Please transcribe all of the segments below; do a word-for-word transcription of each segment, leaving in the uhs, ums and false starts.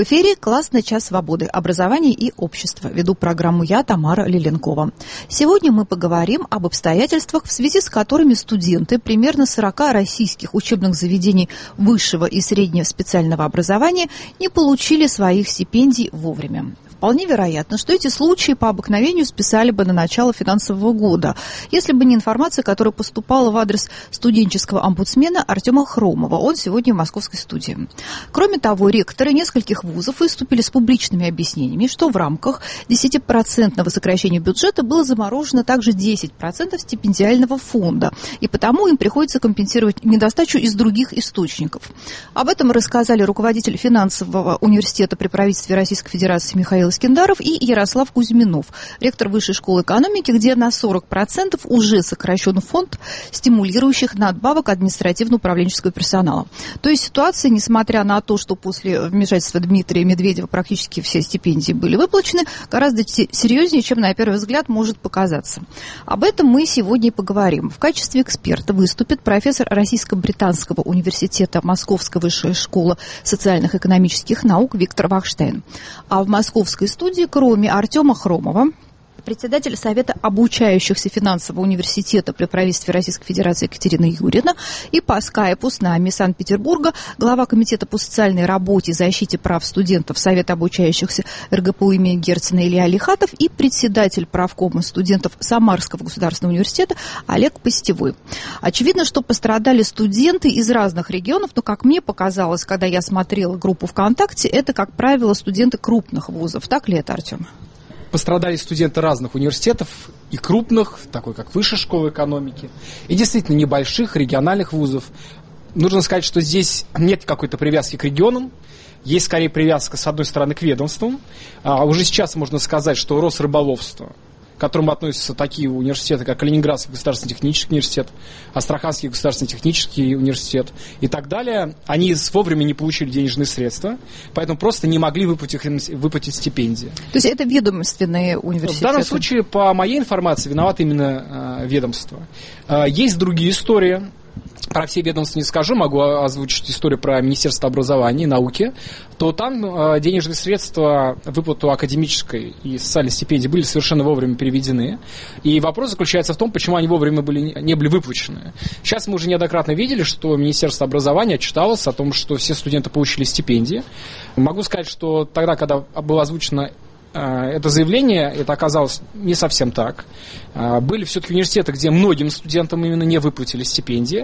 В эфире «Классный час свободы. Образование и общество». Веду программу я, Тамара Лиленкова. Сегодня мы поговорим об обстоятельствах, в связи с которыми студенты примерно сорока российских учебных заведений высшего и среднего специального образования не получили своих стипендий вовремя. Вполне вероятно, что эти случаи по обыкновению списали бы на начало финансового года, если бы не информация, которая поступала в адрес студенческого омбудсмена Артема Хромова. Он сегодня в московской студии. Кроме того, ректоры нескольких вузов выступили с публичными объяснениями, что в рамках десятипроцентного сокращения бюджета было заморожено также десять процентов стипендиального фонда, и потому им приходится компенсировать недостачу из других источников. Об этом рассказали руководитель финансового университета при правительстве Российской Федерации Михаил Скиндаров и Ярослав Кузьминов, ректор Высшей школы экономики, где на сорок процентов уже сокращен фонд стимулирующих надбавок административно-управленческого персонала. То есть ситуация, несмотря на то, что после вмешательства Дмитрия Медведева практически все стипендии были выплачены, гораздо серьезнее, чем на первый взгляд может показаться. Об этом мы сегодня и поговорим. В качестве эксперта выступит профессор Российско-британского университета Московская высшая школа социальных и экономических наук Виктор Вахштейн. А в московской студии, кроме Артема Хромова, председатель Совета обучающихся финансового университета при правительстве Российской Федерации Екатерина Юрьевна, и по скайпу с нами из Санкт-Петербурга глава Комитета по социальной работе и защите прав студентов Совета обучающихся эр гэ пэ у имени Герцена Илья Лихатов и председатель правкома студентов Самарского государственного университета Олег Постевой. Очевидно, что пострадали студенты из разных регионов, но, как мне показалось, когда я смотрела группу ВКонтакте, это, как правило, студенты крупных вузов. Так ли это, Артем? Пострадали студенты разных университетов, и крупных, такой как Высшая школа экономики, и действительно небольших региональных вузов. Нужно сказать, что здесь нет какой-то привязки к регионам, есть скорее привязка, с одной стороны, к ведомствам. А уже сейчас можно сказать, что Росрыболовство, к которому относятся такие университеты, как Калининградский государственный технический университет, Астраханский государственный технический университет и так далее, они вовремя не получили денежные средства, поэтому просто не могли выплатить, выплатить стипендии. То есть это ведомственные университеты? В данном случае, по моей информации, виноват именно э, ведомство. Э, есть другие истории. Про все ведомства не скажу, могу озвучить историю про Министерство образования и науки, то там э, денежные средства, выплату академической и социальной стипендии были совершенно вовремя переведены. И вопрос заключается в том, почему они вовремя были, не были выплачены. Сейчас мы уже неоднократно видели, что Министерство образования отчиталось о том, что все студенты получили стипендии. Могу сказать, что тогда, когда было озвучено это заявление, это оказалось не совсем так. Были все-таки университеты, где многим студентам именно не выплатили стипендии,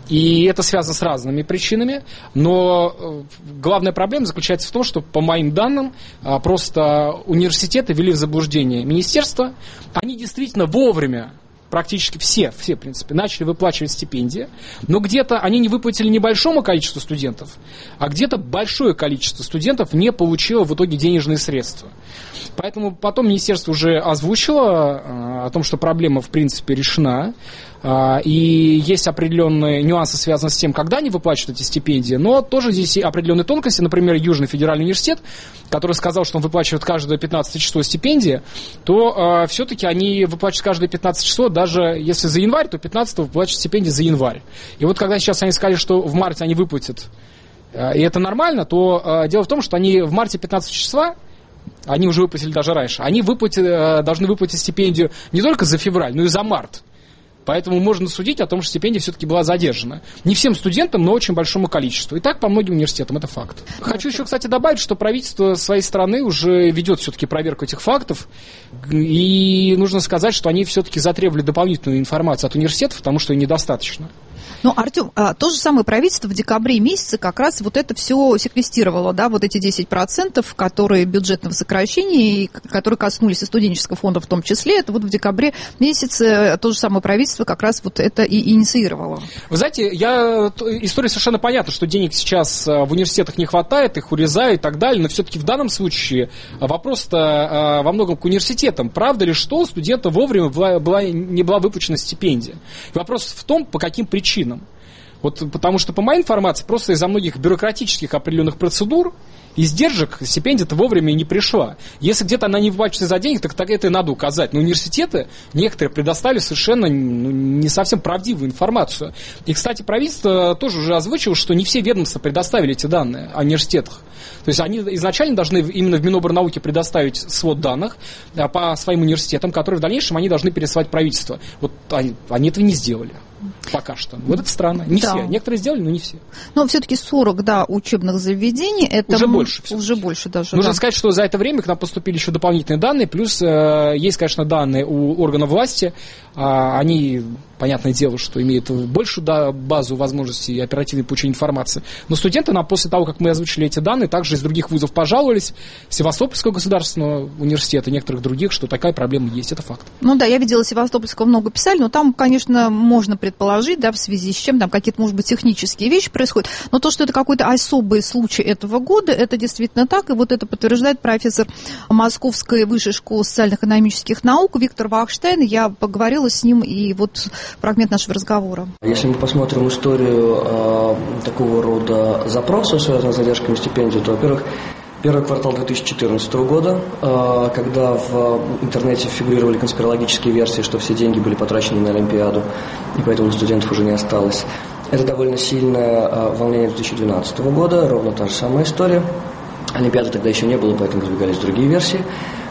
и это связано с разными причинами, но главная проблема заключается в том, что, по моим данным, просто университеты ввели в заблуждение министерство, они действительно вовремя, практически все, все, в принципе, начали выплачивать стипендии, но где-то они не выплатили небольшому количеству студентов, а где-то большое количество студентов не получило в итоге денежные средства. Поэтому потом министерство уже озвучило о том, что проблема, в принципе, решена, и есть определенные нюансы, связанные с тем, когда они выплачивают эти стипендии, но тоже здесь и определенные тонкости. Например, Южный федеральный университет, который сказал, что он выплачивает каждое пятнадцатое число стипендии, то э, все-таки они выплачивают каждое пятнадцатое число, даже если за январь, то пятнадцатого выплачивают стипендии за январь. И вот когда сейчас они сказали, что в марте они выплатят, э, и это нормально, то э, дело в том, что они в марте пятнадцатого числа, они уже выплатили даже раньше, они выплатили, э, должны выплатить стипендию не только за февраль, но и за март. Поэтому можно судить о том, что стипендия все-таки была задержана. Не всем студентам, но очень большому количеству. И так по многим университетам, это факт. Хочу еще, кстати, добавить, что правительство своей страны уже ведет все-таки проверку этих фактов. И нужно сказать, что они все-таки затребовали дополнительную информацию от университетов, потому что ее недостаточно. Ну, Артем, то же самое правительство в декабре месяце как раз вот это все секвестировало, да, вот эти десять процентов, которые бюджетного сокращения, и которые коснулись и студенческого фонда в том числе, это вот в декабре месяце то же самое правительство как раз вот это и инициировало. Вы знаете, я, история совершенно понятна, что денег сейчас в университетах не хватает, их урезают и так далее, но все-таки в данном случае вопрос-то во многом к университетам. Правда ли, что у студента вовремя была, была, не была выплачена стипендия? Вопрос в том, по каким причинам. Вот, потому что, по моей информации, просто из-за многих бюрократических определенных процедур издержек стипендия-то вовремя и не пришла. Если где-то она не выплачивается за денег, так, так это и надо указать. Но университеты некоторые предоставили совершенно ну, не совсем правдивую информацию. И, кстати, правительство тоже уже озвучило, что не все ведомства предоставили эти данные о университетах. То есть они изначально должны именно в Миноборнауки предоставить свод данных по своим университетам, которые в дальнейшем они должны пересылать правительству. Вот они, они этого не сделали. Пока что. Вот это странно. Не да. все. Некоторые сделали, но не все. Но все-таки сорок, да, учебных заведений. Это уже больше. Уже больше даже. Нужно да. сказать, что за это время к нам поступили еще дополнительные данные. Плюс э, есть, конечно, данные у органов власти. Э, они, понятное дело, что имеют большую да, базу возможностей и оперативной получения информации. Но студенты нам после того, как мы озвучили эти данные, также из других вузов пожаловались. Севастопольского государственного университета и некоторых других, что такая проблема есть. Это факт. Ну да, я видела, Севастопольского много писали, но там, конечно, можно предположить, да, в связи с чем там какие-то, может быть, технические вещи происходят. Но то, что это какой-то особый случай этого года, это действительно так. И вот это подтверждает профессор Московской высшей школы социально-экономических наук Виктор Вахштейн. Я поговорила с ним, и вот фрагмент нашего разговора. Если мы посмотрим историю э, такого рода запросов, связанных с задержками стипендий, то, во-первых, первый квартал две тысячи четырнадцатого года, когда в интернете фигурировали конспирологические версии, что все деньги были потрачены на Олимпиаду, и поэтому у студентов уже не осталось. Это довольно сильное волнение две тысячи двенадцатого года, ровно та же самая история. Олимпиады тогда еще не было, поэтому выдвигались другие версии.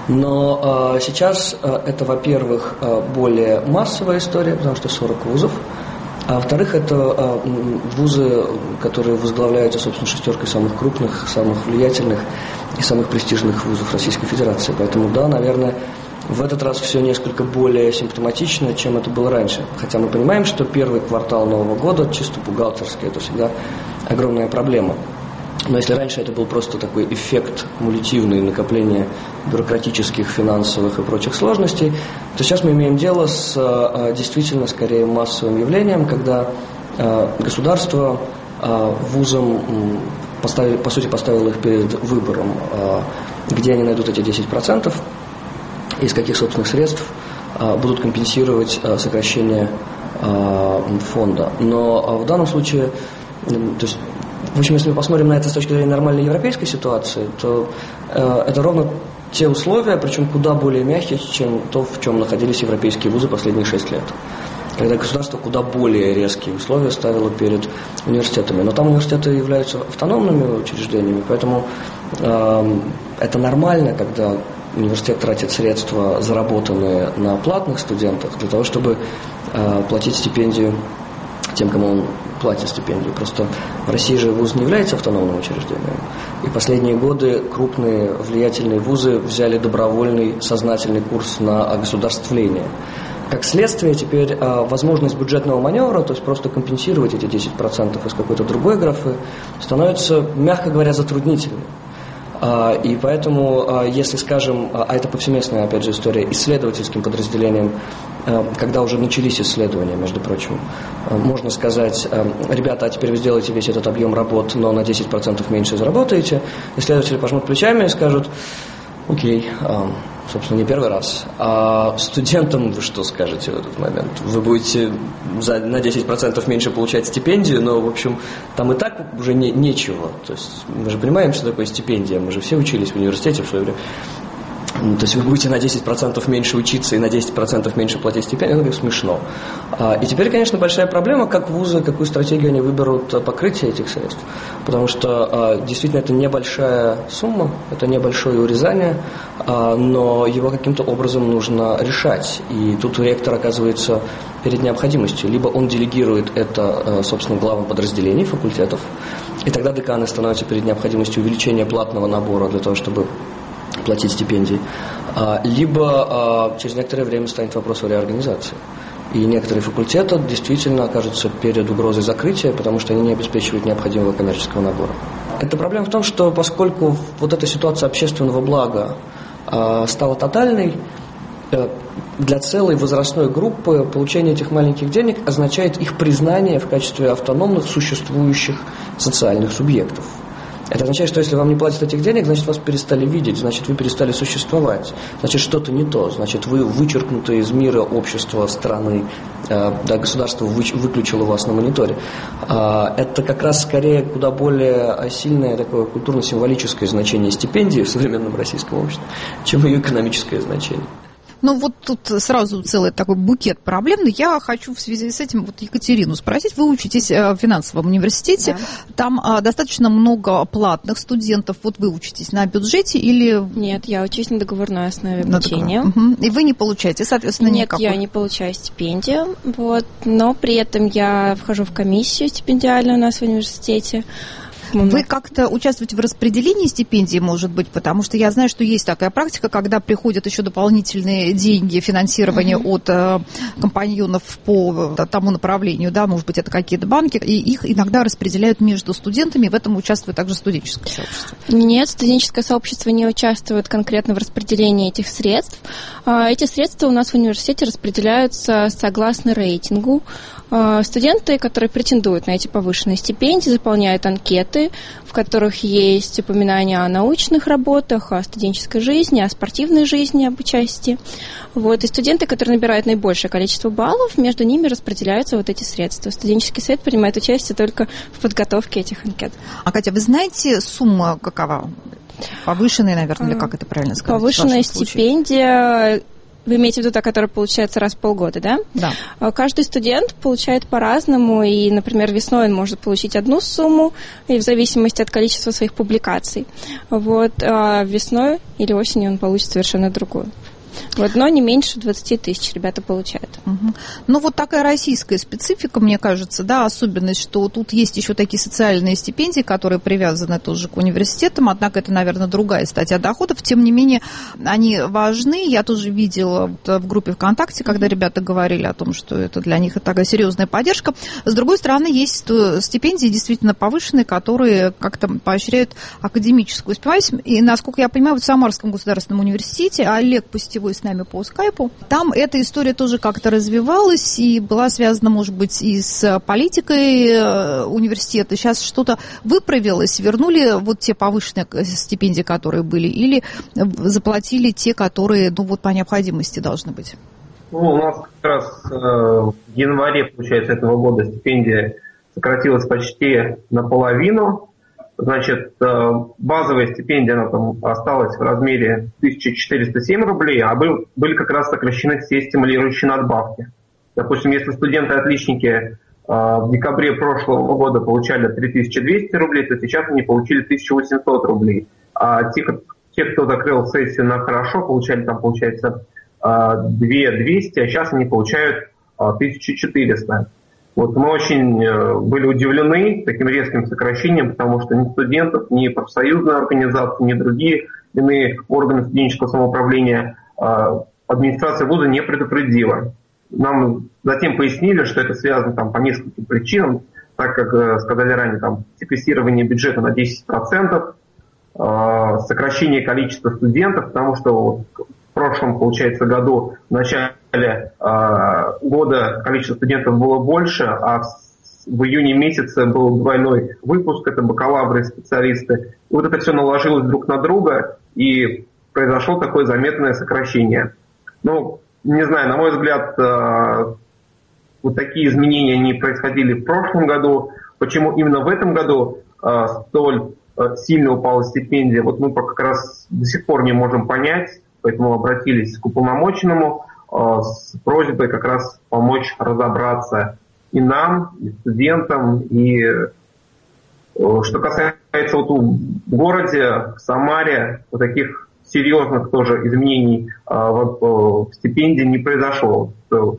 Но сейчас это, во-первых, более массовая история, потому что сорок вузов. А во-вторых, это вузы, которые возглавляются, собственно, шестеркой самых крупных, самых влиятельных и самых престижных вузов Российской Федерации. Поэтому, да, наверное, в этот раз все несколько более симптоматично, чем это было раньше. Хотя мы понимаем, что первый квартал Нового года чисто бухгалтерский, это всегда огромная проблема. Но если раньше это был просто такой эффект кумулятивный, накопление бюрократических, финансовых и прочих сложностей, то сейчас мы имеем дело с действительно скорее массовым явлением, когда государство вузам, поставили, по сути, поставило их перед выбором, где они найдут эти десять процентов, из каких собственных средств будут компенсировать сокращение фонда. Но в данном случае, то есть, в общем, если мы посмотрим на это с точки зрения нормальной европейской ситуации, то э, это ровно те условия, причем куда более мягкие, чем то, в чем находились европейские вузы последние шесть лет. Когда государство куда более резкие условия ставило перед университетами. Но там университеты являются автономными учреждениями, поэтому э, это нормально, когда университет тратит средства, заработанные на платных студентах, для того, чтобы э, платить стипендию тем, кому он платит стипендию. Просто в России же вуз не является автономным учреждением. И последние годы крупные влиятельные вузы взяли добровольный сознательный курс на огосударствление. Как следствие, теперь а, возможность бюджетного маневра, то есть просто компенсировать эти десять процентов из какой-то другой графы, становится, мягко говоря, затруднительной. А, и поэтому, а, если, скажем, а это повсеместная, опять же, история исследовательским подразделением, а, когда уже начались исследования, между прочим, а, можно сказать, а, ребята, а теперь вы сделаете весь этот объем работ, но на десять процентов меньше заработаете. Исследователи пожмут плечами и скажут: окей, а, собственно, не первый раз. А студентам вы что скажете в этот момент? Вы будете за, на десять процентов меньше получать стипендию, но, в общем, там и так уже не, нечего. То есть мы же понимаем, что такое стипендия. Мы же все учились в университете в свое время. То есть вы будете на десять процентов меньше учиться и на десять процентов меньше платить стипендию, это смешно. И теперь, конечно, большая проблема, как вузы, какую стратегию они выберут покрытие этих средств. Потому что действительно это небольшая сумма, это небольшое урезание, но его каким-то образом нужно решать. И тут ректор оказывается перед необходимостью. Либо он делегирует это, собственно, главам подразделений, факультетов, и тогда деканы становятся перед необходимостью увеличения платного набора для того, чтобы платить стипендии, либо через некоторое время станет вопрос о реорганизации. И некоторые факультеты действительно окажутся перед угрозой закрытия, потому что они не обеспечивают необходимого коммерческого набора. Эта проблема в том, что поскольку вот эта ситуация общественного блага стала тотальной, для целой возрастной группы получение этих маленьких денег означает их признание в качестве автономных существующих социальных субъектов. Это означает, что если вам не платят этих денег, значит, вас перестали видеть, значит, вы перестали существовать, значит, что-то не то, значит, вы вычеркнуты из мира, общества, страны, да, государство выключило вас на мониторе. Это как раз скорее куда более сильное такое культурно-символическое значение стипендии в современном российском обществе, чем ее экономическое значение. Ну, вот тут сразу целый такой букет проблем. Я хочу в связи с этим вот Екатерину спросить. Вы учитесь в финансовом университете. Да. Там а, достаточно много платных студентов. Вот вы учитесь на бюджете или... Нет, я учусь на договорной основе обучения. Угу. И вы не получаете, соответственно, Нет, никакой... я не получаю стипендию. Вот, но при этом я вхожу в комиссию стипендиальную у нас в университете. Вы как-то участвуете в распределении стипендий, может быть, потому что я знаю, что есть такая практика, когда приходят еще дополнительные деньги, финансирование mm-hmm. от э, компаньонов по тому направлению, да, может быть, это какие-то банки, и их иногда распределяют между студентами, в этом участвует также студенческое сообщество. Нет, студенческое сообщество не участвует конкретно в распределении этих средств. Эти средства у нас в университете распределяются согласно рейтингу. Студенты, которые претендуют на эти повышенные стипендии, заполняют анкеты, в которых есть упоминания о научных работах, о студенческой жизни, о спортивной жизни, об участии. Вот. И студенты, которые набирают наибольшее количество баллов, между ними распределяются вот эти средства. Студенческий совет принимает участие только в подготовке этих анкет. А, Катя, вы знаете, сумма какова? Повышенная, наверное, или как это правильно сказать? Повышенная стипендия... Вы имеете в виду та, которая получается раз в полгода, да? Да. Каждый студент получает по-разному, и, например, весной он может получить одну сумму, и в зависимости от количества своих публикаций. Вот, а весной или осенью он получит совершенно другую. Вот, но не меньше двадцать тысяч ребята получают. Угу. Ну, вот такая российская специфика, мне кажется, да, особенность, что тут есть еще такие социальные стипендии, которые привязаны тоже к университетам, однако это, наверное, другая статья доходов. Тем не менее, они важны. Я тоже видела в группе ВКонтакте, когда ребята говорили о том, что это для них такая серьезная поддержка. С другой стороны, есть стипендии действительно повышенные, которые как-то поощряют академическую успеваемость. И, насколько я понимаю, вот в Самарском государственном университете Олег Пустевой с нами по скайпу. Там эта история тоже как-то развивалась и была связана, может быть, и с политикой университета. Сейчас что-то выправилось, вернули вот те повышенные стипендии, которые были, или заплатили те, которые, ну, вот по необходимости должны быть? Ну, у нас как раз э, в январе, получается, этого года стипендия сократилась почти наполовину. Значит, базовая стипендия, она там осталась в размере тысяча четыреста семь рублей, а был, были как раз сокращены все стимулирующие надбавки. Допустим, если студенты-отличники в декабре прошлого года получали три тысячи двести рублей, то сейчас они получили тысяча восемьсот рублей. А те, те, кто закрыл сессию на хорошо, получали там, получается, две тысячи двести, а сейчас они получают тысячу четыреста. Вот мы очень были удивлены таким резким сокращением, потому что ни студентов, ни профсоюзные организации, ни другие иные органы студенческого самоуправления администрация вуза не предупредила. Нам затем пояснили, что это связано там, по нескольким причинам, так как сказали ранее, там, секвестирование бюджета на десять процентов, сокращение количества студентов, потому что вот в прошлом, получается, году, в начале э, года количество студентов было больше, а в, в июне месяце был двойной выпуск, это бакалавры и специалисты. И вот это все наложилось друг на друга, и произошло такое заметное сокращение. Ну, не знаю, на мой взгляд, э, вот такие изменения не происходили в прошлом году. Почему именно в этом году э, столь э, сильно упала стипендия, вот мы как раз до сих пор не можем понять. Поэтому обратились к уполномоченному э, с просьбой как раз помочь разобраться и нам, и студентам. И э, что касается вот в городе, в Самаре, вот таких серьезных тоже изменений э, в, в стипендии не произошло.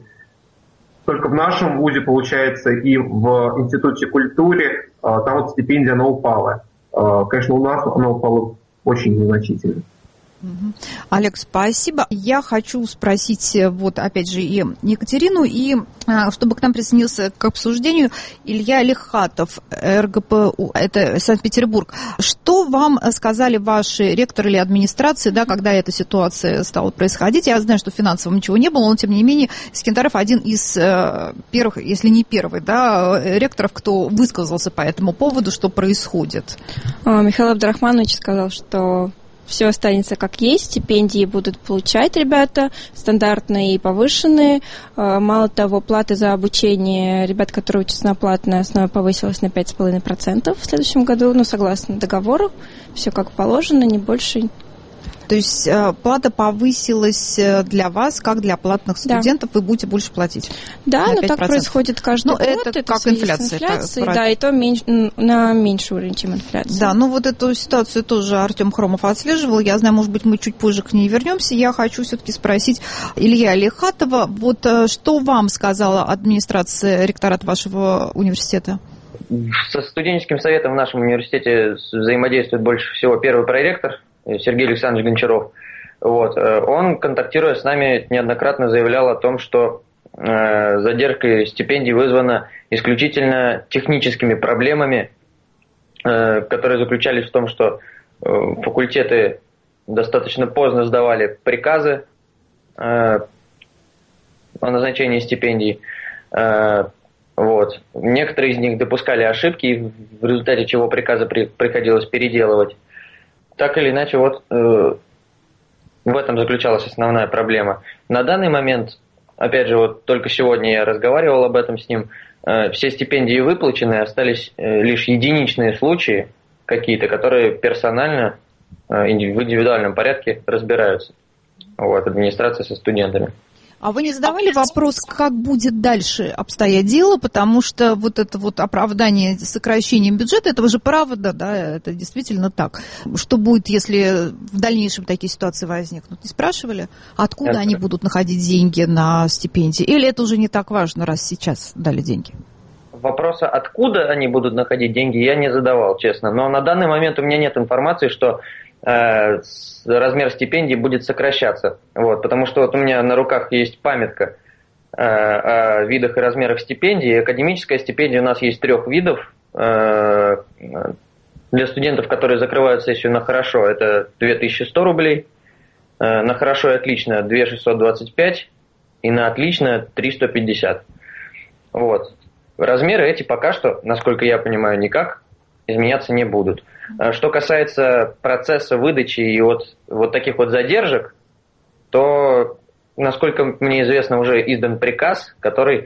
Только в нашем вузе, получается, и в Институте культуры э, там вот стипендия она упала. Э, конечно, у нас она упала очень незначительно. Олег, спасибо. Я хочу спросить, вот опять же, и Екатерину, и чтобы к нам присоединился к обсуждению Илья Лихатов, эр гэ пэ у, это Санкт-Петербург. Что вам сказали ваши ректоры или администрации, да, когда эта ситуация стала происходить? Я знаю, что финансово ничего не было, но, тем не менее, Искендаров один из первых, если не первый, да, ректоров, кто высказался по этому поводу, что происходит. Михаил Абдрахманович сказал, что все останется как есть, стипендии будут получать ребята, стандартные и повышенные. Мало того, плата за обучение ребят, которые учатся на платной основе, повысилась на пять целых пять десятых процента в следующем году, ну, согласно договору, все как положено, не больше. То есть плата повысилась для вас, как для платных студентов, да. Вы будете больше платить? Да, но так происходит каждый ну, год. Это, это как инфляция. инфляцией, да, и то меньше, на меньший уровень, чем инфляция. Да, ну вот эту ситуацию тоже Артем Хромов отслеживал. Я знаю, может быть, мы чуть позже к ней вернемся. Я хочу все-таки спросить Илья Лихатова, вот что вам сказала администрация, ректорат вашего университета? Со студенческим советом в нашем университете взаимодействует больше всего первый проректор Сергей Александрович Гончаров. Вот. Он, контактируя с нами, неоднократно заявлял о том, что э, задержка стипендий вызвана исключительно техническими проблемами, э, которые заключались в том, что э, факультеты достаточно поздно сдавали приказы э, о назначении стипендий. Э, вот. Некоторые из них допускали ошибки, в результате чего приказы при, приходилось переделывать. Так или иначе, вот э, в этом заключалась основная проблема. На данный момент, опять же, вот только сегодня я разговаривал об этом с ним, э, все стипендии выплачены, остались э, лишь единичные случаи какие-то, которые персонально, э, в индивидуальном порядке разбираются. Вот, администрация со студентами. А вы не задавали вопрос, как будет дальше обстоять дело, потому что вот это вот оправдание сокращением бюджета, это же правда, да, это действительно так. Что будет, если в дальнейшем такие ситуации возникнут? Не спрашивали, откуда это... они будут находить деньги на стипендии? Или это уже не так важно, раз сейчас дали деньги? Вопроса, откуда они будут находить деньги, я не задавал, честно. Но на данный момент у меня нет информации, что э, размер стипендий будет сокращаться. Вот, потому что вот у меня на руках есть памятка э, о видах и размерах стипендий. Академическая стипендия у нас есть трех видов. Э, для студентов, которые закрывают сессию на хорошо, это две тысячи сто рублей. Э, на хорошо и отлично две тысячи шестьсот двадцать пять. И на отлично три тысячи сто пятьдесят. Вот. Размеры эти пока что, насколько я понимаю, никак изменяться не будут. Что касается процесса выдачи и вот, вот таких вот задержек, то, насколько мне известно, уже издан приказ, который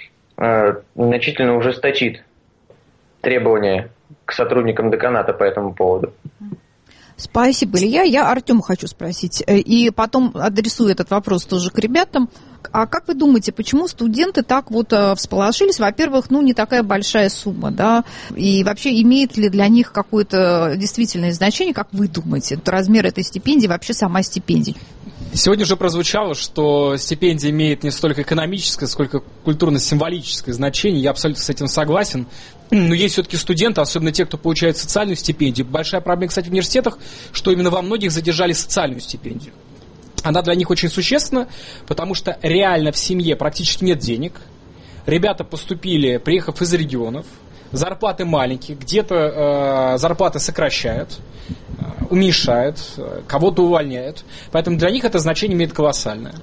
э, значительно ужесточит требования к сотрудникам деканата по этому поводу. Спасибо, Илья. Я Артему хочу спросить. И потом адресую этот вопрос тоже к ребятам. А как вы думаете, почему студенты так вот всполошились? Во-первых, ну, не такая большая сумма, да? И вообще, имеет ли для них какое-то действительное значение, как вы думаете, размер этой стипендии, вообще сама стипендия? Сегодня уже прозвучало, что стипендия имеет не столько экономическое, сколько культурно-символическое значение. Я абсолютно с этим согласен. Но есть все-таки студенты, особенно те, кто получает социальную стипендию. Большая проблема, кстати, в университетах, что именно во многих задержали социальную стипендию. Она для них очень существенна, потому что реально в семье практически нет денег. Ребята поступили, приехав из регионов, зарплаты маленькие, где-то э, зарплаты сокращают, э, уменьшают, э, кого-то увольняют. Поэтому для них это значение имеет колоссальное.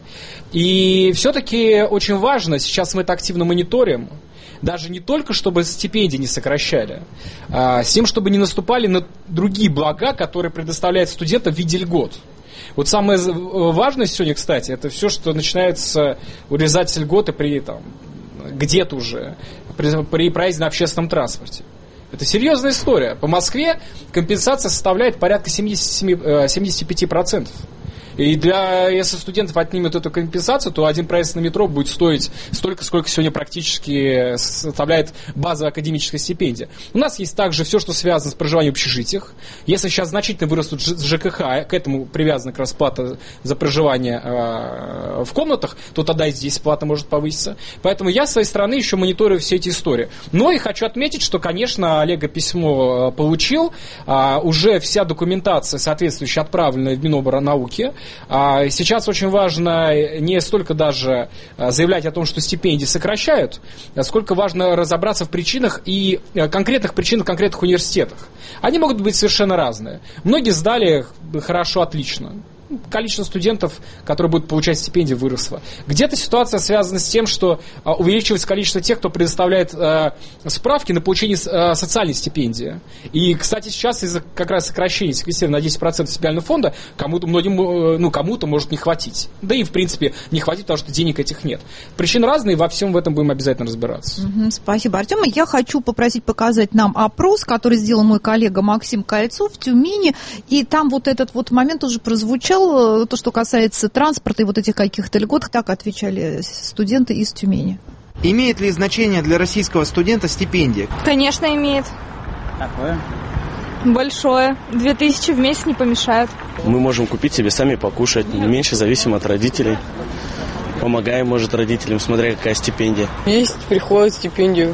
И все-таки очень важно, сейчас мы это активно мониторим, даже не только, чтобы стипендии не сокращали, а с тем, чтобы не наступали на другие блага, которые предоставляют студентам в виде льгот. Вот самое важное сегодня, кстати, это все, что начинается урезать льготы при, там, где-то уже, при, при проезде на общественном транспорте. Это серьезная история. По Москве компенсация составляет порядка семьдесят семь, семьдесят пять процентов. И для, если студентов отнимет эту компенсацию, то один проезд на метро будет стоить столько, сколько сегодня практически составляет базовая академическая стипендия. У нас есть также все, что связано с проживанием в общежитиях. Если сейчас значительно вырастут ЖКХ, к этому привязана как раз плата за проживание э, в комнатах, то тогда и здесь плата может повыситься. Поэтому я с своей стороны еще мониторю все эти истории. Но и хочу отметить, что, конечно, Олега письмо получил. А, уже вся документация соответствующая отправлена в Миноборнауки. А, сейчас очень важно не столько даже заявлять о том, что стипендии сокращают, а сколько важно разобраться в причинах и конкретных причинах в конкретных университетах. Они могут быть совершенно разные. Многие сдали хорошо, отлично. Количество студентов, которые будут получать стипендии, выросло. Где-то ситуация связана с тем, что а, увеличивается количество тех, кто предоставляет а, справки на получение а, социальной стипендии. И, кстати, сейчас из-за как раз сокращения секвестирования на десять процентов стипендиального фонда кому-то, многим, ну, кому-то может не хватить. Да и, в принципе, не хватит, потому что денег этих нет. Причины разные, во всем в этом будем обязательно разбираться. Угу, спасибо, Артем. Я хочу попросить показать нам опрос, который сделал мой коллега Максим Кольцов в Тюмени. И там вот этот вот момент уже прозвучал. То, что касается транспорта и вот этих каких-то льгот, так отвечали студенты из Тюмени. Имеет ли значение для российского студента стипендия? Конечно, имеет. Какое? Большое. Две тысячи в месяц не помешают. Мы можем купить себе сами покушать, меньше зависим от родителей. Помогаем, может, родителям, смотря какая стипендия. Есть, приходит стипендию.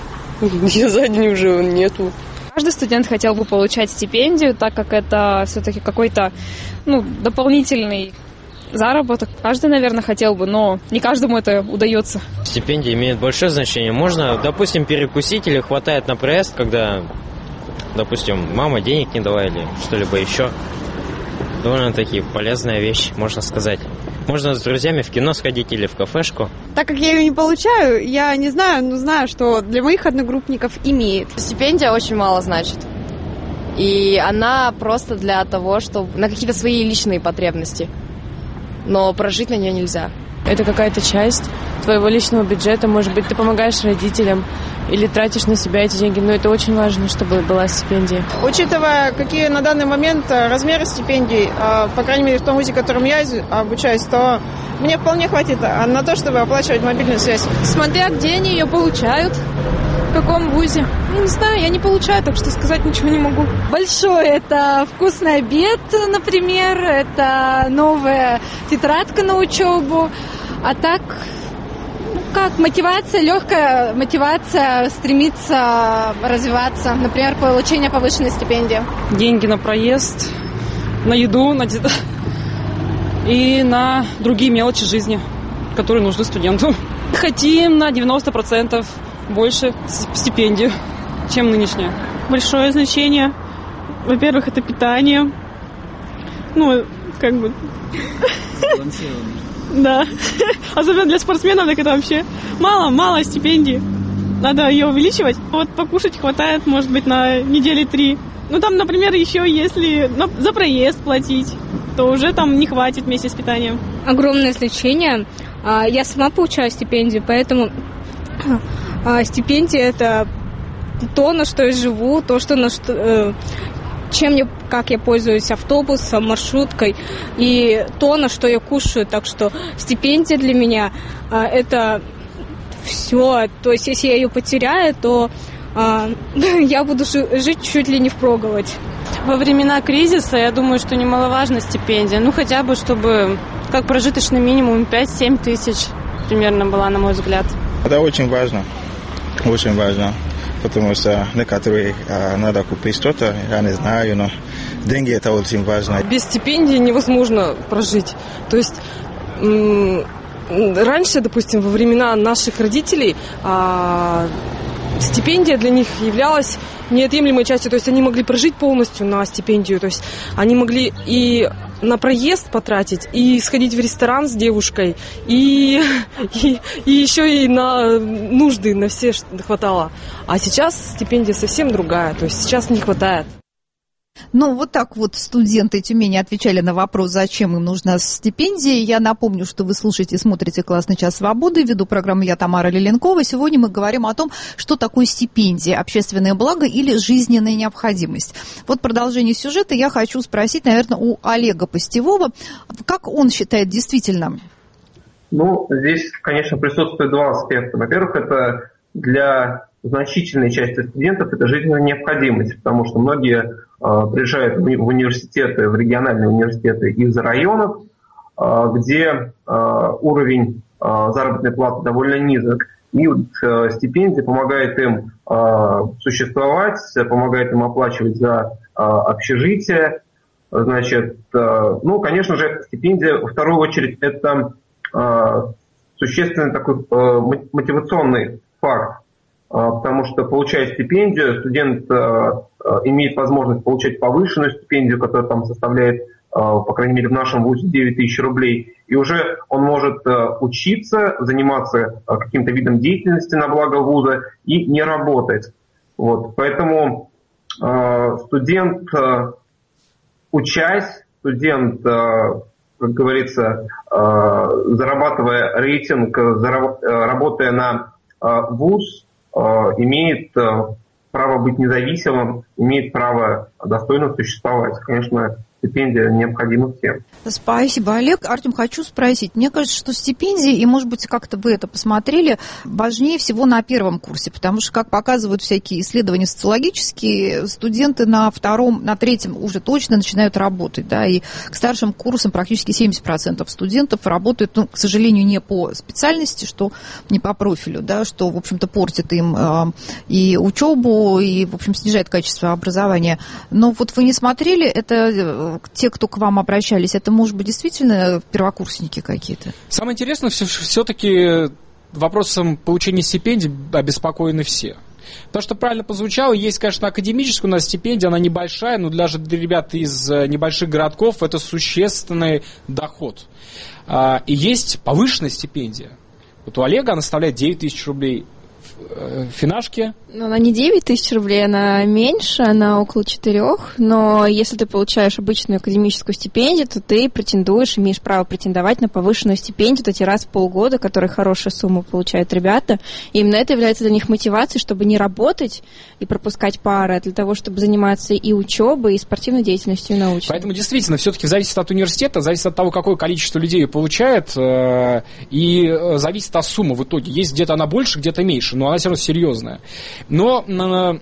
Я за день уже нету. Каждый студент хотел бы получать стипендию, так как это все-таки какой-то, ну, дополнительный заработок. Каждый, наверное, хотел бы, но не каждому это удается. Стипендия имеет большое значение. Можно, допустим, перекусить или хватает на проезд, когда, допустим, мама денег не дала или что-либо еще. Довольно-таки полезная вещь, можно сказать. Можно с друзьями в кино сходить или в кафешку. Так как я ее не получаю, я не знаю, но знаю, что для моих одногруппников имеет. Стипендия очень мало значит. И она просто для того, чтобы на какие-то свои личные потребности. Но прожить на нее нельзя. Это какая-то часть твоего личного бюджета. Может быть, ты помогаешь родителям или тратишь на себя эти деньги. Но это очень важно, чтобы была стипендия. Учитывая, какие на данный момент размеры стипендий, по крайней мере, в том вузе, в котором я обучаюсь, то мне вполне хватит на то, чтобы оплачивать мобильную связь. Смотря где они ее получают, в каком вузе. Ну, не знаю, я не получаю, так что сказать ничего не могу. Большое – это вкусный обед, например, это новая тетрадка на учебу. А так, как мотивация, легкая мотивация стремиться развиваться, например, получение повышенной стипендии. Деньги на проезд, на еду, на дед... и на другие мелочи жизни, которые нужны студенту. Хотим на девяносто процентов больше стипендию, чем нынешняя. Большое значение. Во-первых, это питание. Ну, как бы... Да. Особенно для спортсменов, так это вообще мало, мало стипендий. Надо ее увеличивать. Вот покушать хватает, может быть, на недели три. Ну, там, например, еще если за проезд платить, то уже там не хватит вместе с питанием. Огромное значение. Я сама получаю стипендию, поэтому стипендия – это то, на что я живу, то, что на что... чем я, как я пользуюсь автобусом, маршруткой, и то, на что я кушаю. Так что стипендия для меня а, это все. То есть, если я ее потеряю, то а, я буду жить чуть ли не впроголодь. Во времена кризиса, я думаю, что немаловажна стипендия. Ну, хотя бы, чтобы как прожиточный минимум пять-семь тысяч примерно была, на мой взгляд. Это очень важно. Очень важно. Потому что некоторые а, надо купить что-то, я не знаю, но деньги это очень важно. Без стипендии невозможно прожить. То есть м- раньше, допустим, во времена наших родителей а, стипендия для них являлась неотъемлемой частью. То есть они могли прожить полностью на стипендию. То есть они могли и на проезд потратить, и сходить в ресторан с девушкой, и, и, и еще и на нужды, на все хватало. А сейчас стипендия совсем другая, то есть сейчас не хватает. Ну, вот так вот студенты Тюмени отвечали на вопрос, зачем им нужна стипендия. Я напомню, что вы слушаете и смотрите «Классный час свободы». Веду программу я, Тамара Лиленкова. Сегодня мы говорим о том, что такое стипендия, общественное благо или жизненная необходимость. Вот продолжение сюжета я хочу спросить, наверное, у Олега Постевого. Как он считает действительно? Ну, здесь, конечно, присутствует два аспекта. Во-первых, это для значительной части студентов это жизненная необходимость, потому что многие э, приезжают в университеты, в региональные университеты из районов, э, где э, уровень э, заработной платы довольно низок, и вот, э, стипендия помогает им э, существовать, помогает им оплачивать за э, общежитие. Значит, э, ну, конечно же, стипендия, во вторую очередь, это э, существенный такой э, мотивационный факт. Потому что, получая стипендию, студент э, э, имеет возможность получать повышенную стипендию, которая там составляет, э, по крайней мере, в нашем вузе девять тысяч рублей. И уже он может э, учиться, заниматься э, каким-то видом деятельности на благо вуза и не работать. Вот. Поэтому э, студент, э, учась, студент, э, как говорится, э, зарабатывая рейтинг, зараб- э, работая на э, вуз, имеет право быть независимым, имеет право достойно существовать. Конечно, стипендия необходима всем. Спасибо, Олег. Артем, хочу спросить. Мне кажется, что стипендии, и, может быть, как-то вы это посмотрели, важнее всего на первом курсе, потому что, как показывают всякие исследования социологические, студенты на втором, на третьем уже точно начинают работать, да, и к старшим курсам практически семьдесят процентов студентов работают, ну, к сожалению, не по специальности, что не по профилю, да, что, в общем-то, портит им э, и учебу, и, в общем, снижает качество образования. Но вот вы не смотрели, это те, кто к вам обращались, это, может быть, действительно первокурсники какие-то? Самое интересное, все, все-таки вопросом получения стипендий обеспокоены все. То, что правильно позвучало, есть, конечно, академическая у нас стипендия, она небольшая, но даже для ребят из небольших городков это существенный доход. И есть повышенная стипендия. Вот у Олега она составляет девять тысяч рублей в финашке. Ну, она не девять тысяч рублей, она меньше, она около четырех, но если ты получаешь обычную академическую стипендию, то ты претендуешь, имеешь право претендовать на повышенную стипендию, вот эти раз в полгода, которые хорошую сумму получают ребята, и именно это является для них мотивацией, чтобы не работать и пропускать пары, а для того, чтобы заниматься и учебой, и спортивной деятельностью, и научной. Поэтому действительно, все-таки зависит от университета, зависит от того, какое количество людей получает, и зависит от суммы в итоге. Есть где-то она больше, где-то меньше, но она все равно серьезная. Но э,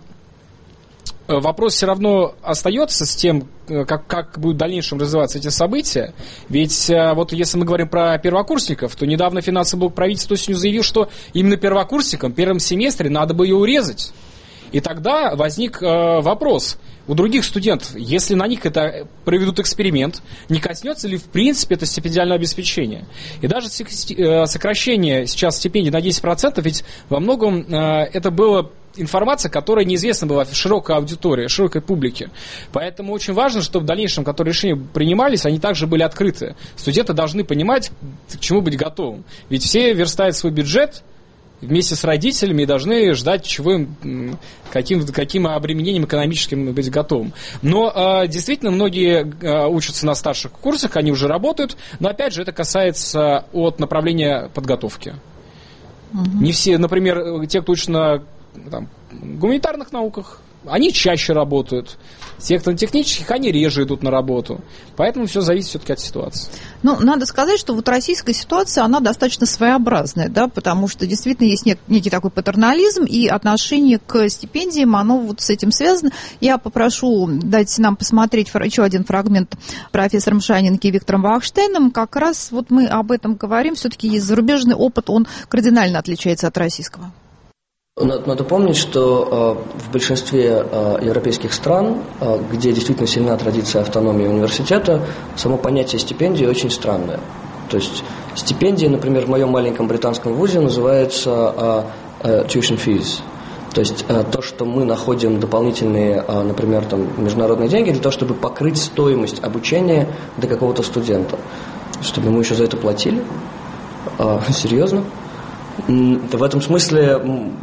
вопрос все равно остается с тем, как, как будут в дальнейшем развиваться эти события. Ведь э, вот если мы говорим про первокурсников, то недавно финансовый блок правительства осенью заявил, что именно первокурсникам в первом семестре надо бы ее урезать. И тогда возник э, вопрос у других студентов, если на них это проведут эксперимент, не коснется ли в принципе это стипендиальное обеспечение. И даже сокращение сейчас стипендий на десять процентов, ведь во многом э, это было информация, которая неизвестна была широкой аудитории, широкой публике. Поэтому очень важно, чтобы в дальнейшем, которые решения принимались, они также были открыты. Студенты должны понимать, к чему быть готовым. Ведь все верстают свой бюджет вместе с родителями и должны ждать, чего им, каким, каким обременением экономическим быть готовым. Но э, действительно многие э, учатся на старших курсах, они уже работают, но опять же это касается от направления подготовки. Угу. Не все, например, те, кто учится на там, гуманитарных науках, они чаще работают. Те, кто на технических, они реже идут на работу. Поэтому все зависит все-таки от ситуации. Ну, надо сказать, что вот российская ситуация, она достаточно своеобразная, да, потому что действительно есть нек- некий такой патернализм, и отношение к стипендиям, оно вот с этим связано. Я попрошу дать нам посмотреть еще один фрагмент профессором Шанинки и Виктором Вахштейном. Как раз вот мы об этом говорим. Все-таки есть зарубежный опыт, он кардинально отличается от российского. Надо помнить, что э, в большинстве э, европейских стран, э, где действительно сильна традиция автономии университета, само понятие стипендии очень странное. То есть стипендия, например, в моем маленьком британском вузе называется э, э, tuition fees. То есть э, то, что мы находим дополнительные, э, например, там, международные деньги для того, чтобы покрыть стоимость обучения для какого-то студента. Чтобы ему еще за это платили. Э, серьезно? В этом смысле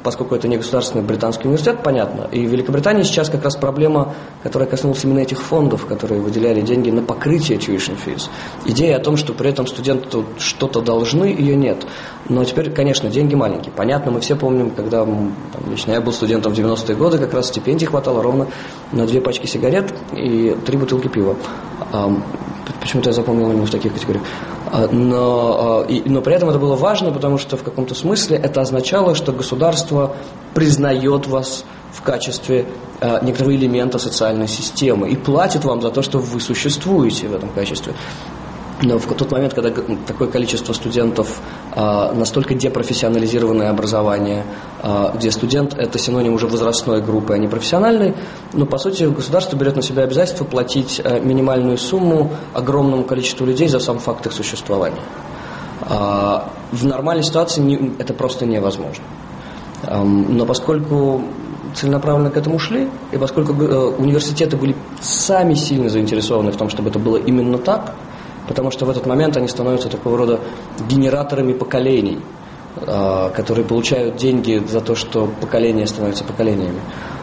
поскольку это не государственный британский университет, понятно. И в Великобритании сейчас как раз проблема, которая коснулась именно этих фондов, которые выделяли деньги на покрытие tuition fees. Идея о том, что при этом студенты что-то должны, ее нет. Но теперь, конечно, деньги маленькие. Понятно, мы все помним, когда, там, лично я был студентом в девяностые годы, как раз стипендий хватало ровно на две пачки сигарет и три бутылки пива. Почему-то я запомнил именно в таких категориях. Но, но при этом это было важно, потому что в каком-то смысле это означало, что государство признает вас в качестве некоторого элемента социальной системы и платит вам за то, что вы существуете в этом качестве. Но в тот момент, когда такое количество студентов, настолько депрофессионализированное образование, где студент – это синоним уже возрастной группы, а не профессиональной, но, по сути, государство берет на себя обязательство платить минимальную сумму огромному количеству людей за сам факт их существования. В нормальной ситуации это просто невозможно. Но поскольку целенаправленно к этому шли, и поскольку университеты были сами сильно заинтересованы в том, чтобы это было именно так, потому что в этот момент они становятся такого рода генераторами поколений, которые получают деньги за то, что поколения становятся поколениями.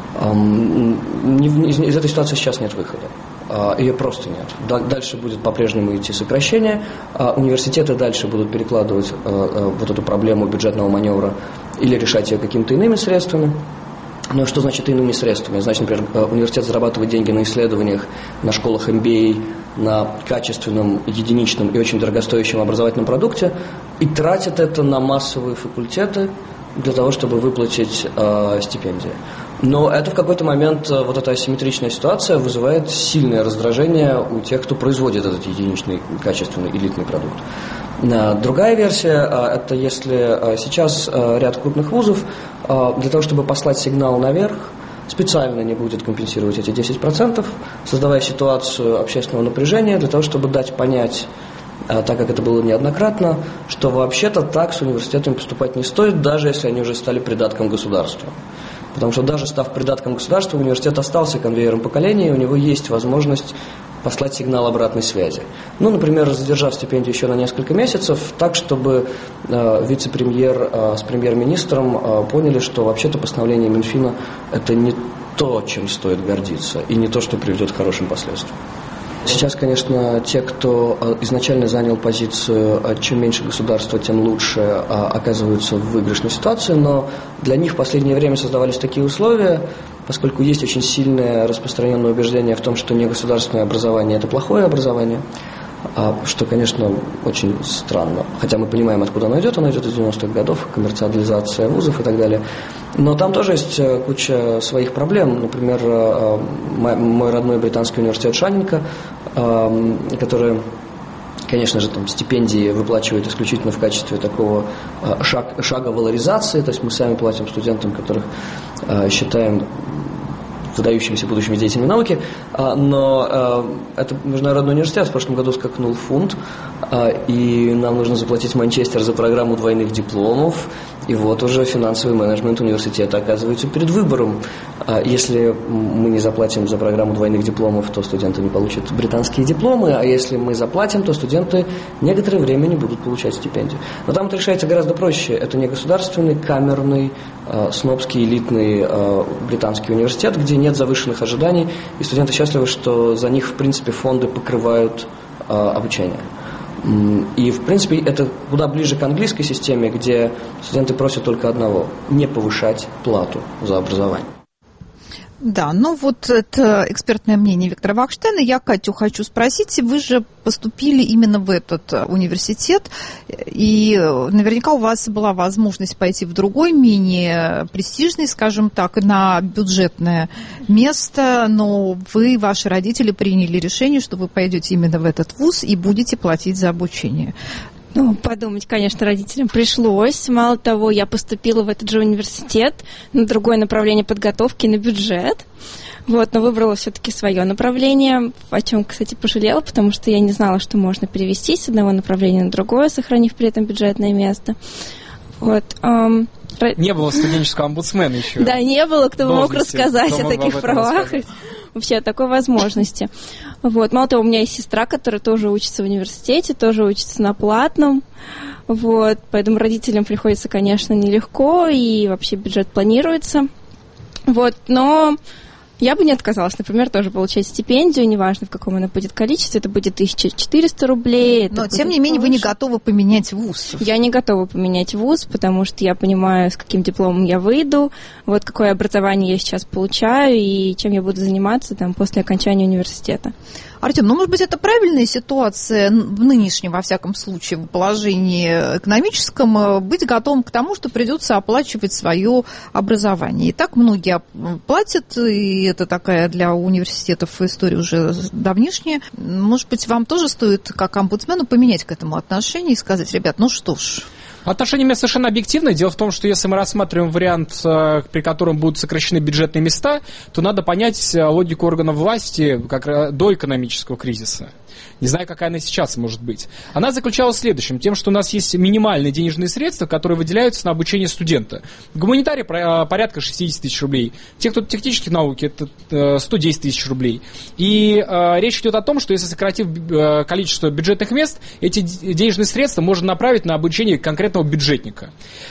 Из этой ситуации сейчас нет выхода. Ее просто нет. Дальше будет по-прежнему идти сокращение. Университеты дальше будут перекладывать вот эту проблему бюджетного маневра или решать ее какими-то иными средствами. Но что значит иными средствами? Значит, например, университет зарабатывает деньги на исследованиях, на школах эм би эй, на качественном, единичном и очень дорогостоящем образовательном продукте и тратит это на массовые факультеты для того, чтобы выплатить э, стипендии. Но это в какой-то момент, э, вот эта асимметричная ситуация вызывает сильное раздражение у тех, кто производит этот единичный, качественный, элитный продукт. Другая версия – это если сейчас ряд крупных вузов для того, чтобы послать сигнал наверх, специально не будет компенсировать эти десять процентов, создавая ситуацию общественного напряжения для того, чтобы дать понять, так как это было неоднократно, что вообще-то так с университетами поступать не стоит, даже если они уже стали придатком государства. Потому что даже став придатком государства, университет остался конвейером поколений, и у него есть возможность послать сигнал обратной связи. Ну, например, задержав стипендию еще на несколько месяцев, так, чтобы э, вице-премьер э, с премьер-министром э, поняли, что вообще-то постановление Минфина – это не то, чем стоит гордиться, и не то, что приведет к хорошим последствиям. Сейчас, конечно, те, кто изначально занял позицию «чем меньше государства, тем лучше», оказываются в выигрышной ситуации, но для них в последнее время создавались такие условия, поскольку есть очень сильное распространенное убеждение в том, что негосударственное образование – это плохое образование, что, конечно, очень странно. Хотя мы понимаем, откуда оно идет. Оно идет из девяностых годов, коммерциализация вузов и так далее. Но там тоже есть куча своих проблем. Например, мой родной британский университет Шаннинга, который, конечно же, там стипендии выплачивает исключительно в качестве такого шаг, шага валоризации. То есть мы сами платим студентам, которых считаем выдающимися будущими деятелями науки, но это международный университет, в прошлом году скакнул фунт, и нам нужно заплатить Манчестер за программу двойных дипломов, и вот уже финансовый менеджмент университета оказывается перед выбором. Если мы не заплатим за программу двойных дипломов, то студенты не получат британские дипломы, а если мы заплатим, то студенты некоторое время не будут получать стипендию. Но там это решается гораздо проще. Это не государственный, камерный, снобский, элитный британский университет, где нет завышенных ожиданий, и студенты счастливы, что за них, в принципе, фонды покрывают обучение. И, в принципе, это куда ближе к английской системе, где студенты просят только одного – не повышать плату за образование. Да, ну вот это экспертное мнение Виктора Вахштейна. Я Катю хочу спросить, вы же поступили именно в этот университет, и наверняка у вас была возможность пойти в другой, менее престижный, скажем так, на бюджетное место, но вы, ваши родители приняли решение, что вы пойдете именно в этот вуз и будете платить за обучение. Ну, подумать, конечно, родителям пришлось. Мало того, я поступила в этот же университет на другое направление подготовки, на бюджет. Вот, но выбрала все-таки свое направление, о чем, кстати, пожалела, потому что я не знала, что можно перевести с одного направления на другое, сохранив при этом бюджетное место. Вот. Эм, не было студенческого омбудсмена еще. Да, не было, кто бы мог рассказать о таких правах. Вообще о такой возможности. Вот. Мало того, у меня есть сестра, которая тоже учится в университете, тоже учится на платном. Вот, поэтому родителям приходится, конечно, нелегко, и вообще бюджет планируется. Вот, но я бы не отказалась, например, тоже получать стипендию, неважно, в каком она будет количестве, это будет тысяча четыреста рублей. Но, тем не менее, повыше. Вы не готовы поменять вуз. Я не готова поменять вуз, потому что я понимаю, с каким дипломом я выйду, вот какое образование я сейчас получаю и чем я буду заниматься там, после окончания университета. Артем, ну, может быть, это правильная ситуация в нынешнем, во всяком случае, в положении экономическом, быть готовым к тому, что придется оплачивать свое образование. И так многие платят, и это такая для университетов история уже давнишняя. Может быть, вам тоже стоит, как омбудсмену, поменять к этому отношение и сказать: ребят, ну что ж... Отношение у меня совершенно объективное. Дело в том, что если мы рассматриваем вариант, при котором будут сокращены бюджетные места, то надо понять логику органов власти как до экономического кризиса. Не знаю, какая она сейчас может быть. Она заключалась в следующем. Тем, что у нас есть минимальные денежные средства, которые выделяются на обучение студента. Гуманитарий порядка шестьдесят тысяч рублей. Те, кто в технических науке, это сто десять тысяч рублей. И э, речь идет о том, что если сократив э, количество бюджетных мест, эти денежные средства можно направить на обучение конкретного бюджетника.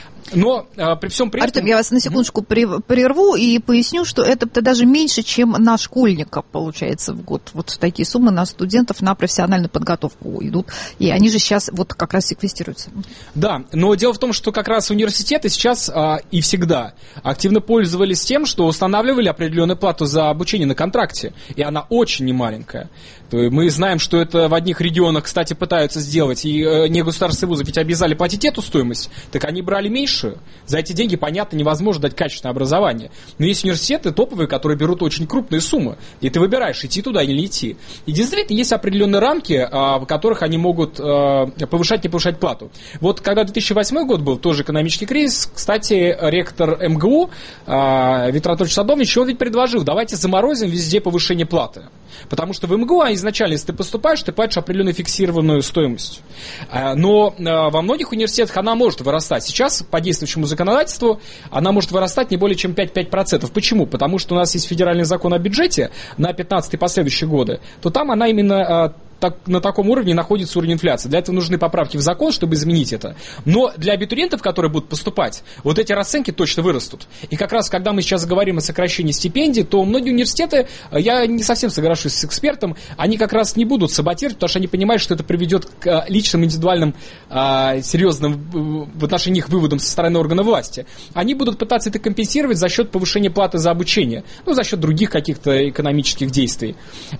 Но а, при всем при этом... Артем, я вас на секундочку прерву и поясню, что это даже меньше, чем на школьника получается в год. Вот такие суммы на студентов на профессиональную подготовку идут. И они же сейчас вот как раз секвестируются. Да, но дело в том, что как раз университеты сейчас а, и всегда активно пользовались тем, что устанавливали определенную плату за обучение на контракте. И она очень немаленькая. Мы знаем, что это в одних регионах, кстати, пытаются сделать, и э, не государственные вузы ведь обязали платить эту стоимость, так они брали меньше. За эти деньги, понятно, невозможно дать качественное образование. Но есть университеты топовые, которые берут очень крупные суммы, и ты выбираешь, идти туда или не идти. И действительно есть определенные рамки, э, в которых они могут э, повышать, не повышать плату. Вот когда две тысячи восьмой год был, тоже экономический кризис, кстати, ректор эм гэ у э, Виктор Анатольевич Садовнич, он ведь предложил: давайте заморозим везде повышение платы. Потому что в эм гэ у изначально, если ты поступаешь, ты платишь определенную фиксированную стоимость. Но во многих университетах она может вырастать. Сейчас, по действующему законодательству, она может вырастать не более чем пять-пять процентов. Почему? Потому что у нас есть федеральный закон о бюджете на пятнадцатый и последующие годы, то там она именно... Так, на таком уровне находится уровень инфляции. Для этого нужны поправки в закон, чтобы изменить это. Но для абитуриентов, которые будут поступать, вот эти расценки точно вырастут. И как раз, когда мы сейчас говорим о сокращении стипендий, то многие университеты, я не совсем соглашусь с экспертом, они как раз не будут саботировать, потому что они понимают, что это приведет к личным, индивидуальным, серьезным в отношении их выводам со стороны органов власти. Они будут пытаться это компенсировать за счет повышения платы за обучение, ну, за счет других каких-то экономических действий.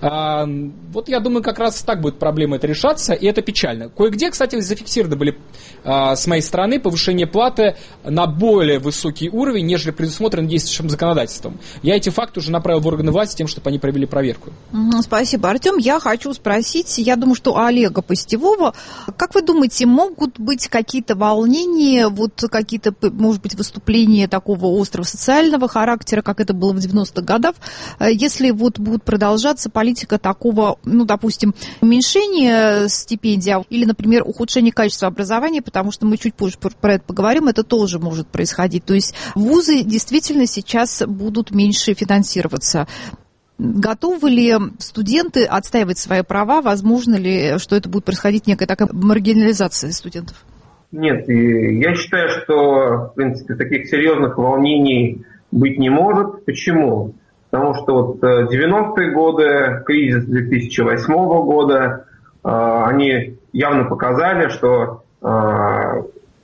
Вот я думаю, как раз так будет проблема это решаться, и это печально. Кое-где, кстати, зафиксированы были а, с моей стороны повышение платы на более высокий уровень, нежели предусмотрено действующим законодательством. Я эти факты уже направил в органы власти тем, чтобы они провели проверку. Спасибо, Артем. Я хочу спросить, я думаю, что у Олега Пастевого, как вы думаете, могут быть какие-то волнения, вот какие-то, может быть, выступления такого острого социального характера, как это было в девяностых годах, если вот будет продолжаться политика такого, ну, допустим, уменьшение стипендий или, например, ухудшение качества образования, потому что мы чуть позже про это поговорим, это тоже может происходить. То есть вузы действительно сейчас будут меньше финансироваться. Готовы ли студенты отстаивать свои права? Возможно ли, что это будет происходить некая такая маргинализация студентов? Нет, и я считаю, что, в принципе, таких серьезных волнений быть не может. Почему? Потому что вот девяностые годы, кризис две тысячи восьмого года, э, они явно показали, что э,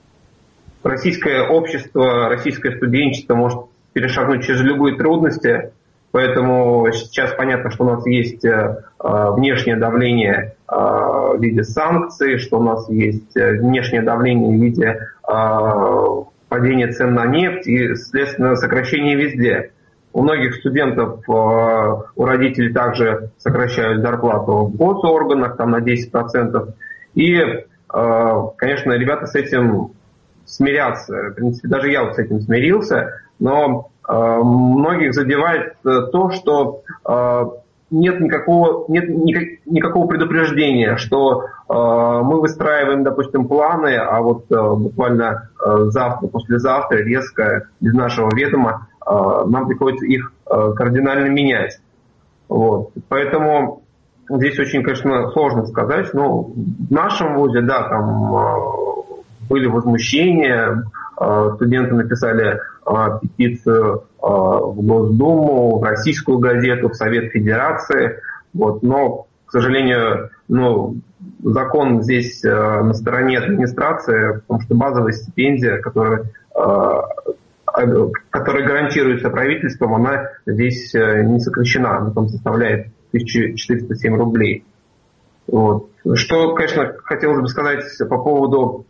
российское общество, российское студенчество может перешагнуть через любые трудности. Поэтому сейчас понятно, что у нас есть э, внешнее давление э, в виде санкций, что у нас есть внешнее давление в виде э, падения цен на нефть и, следственно, сокращения везде. У многих студентов, у родителей также сокращают зарплату в госорганах там, на десять процентов. И, конечно, ребята с этим смирятся. В принципе, даже я вот с этим смирился. Но многих задевает то, что нет никакого, нет никакого предупреждения, что мы выстраиваем, допустим, планы, а вот буквально завтра, послезавтра резко, без нашего ведома, нам приходится их кардинально менять. Вот. Поэтому здесь очень, конечно, сложно сказать. Но в нашем вузе, да, там были возмущения, студенты написали петицию в Госдуму, в Российскую газету, в Совет Федерации. Вот. Но, к сожалению, ну, закон здесь на стороне администрации, потому что базовая стипендия, которая, которая гарантируется правительством, она здесь не сокращена, она там составляет тысяча четыреста семь рублей. Вот. Что, конечно, хотелось бы сказать по поводу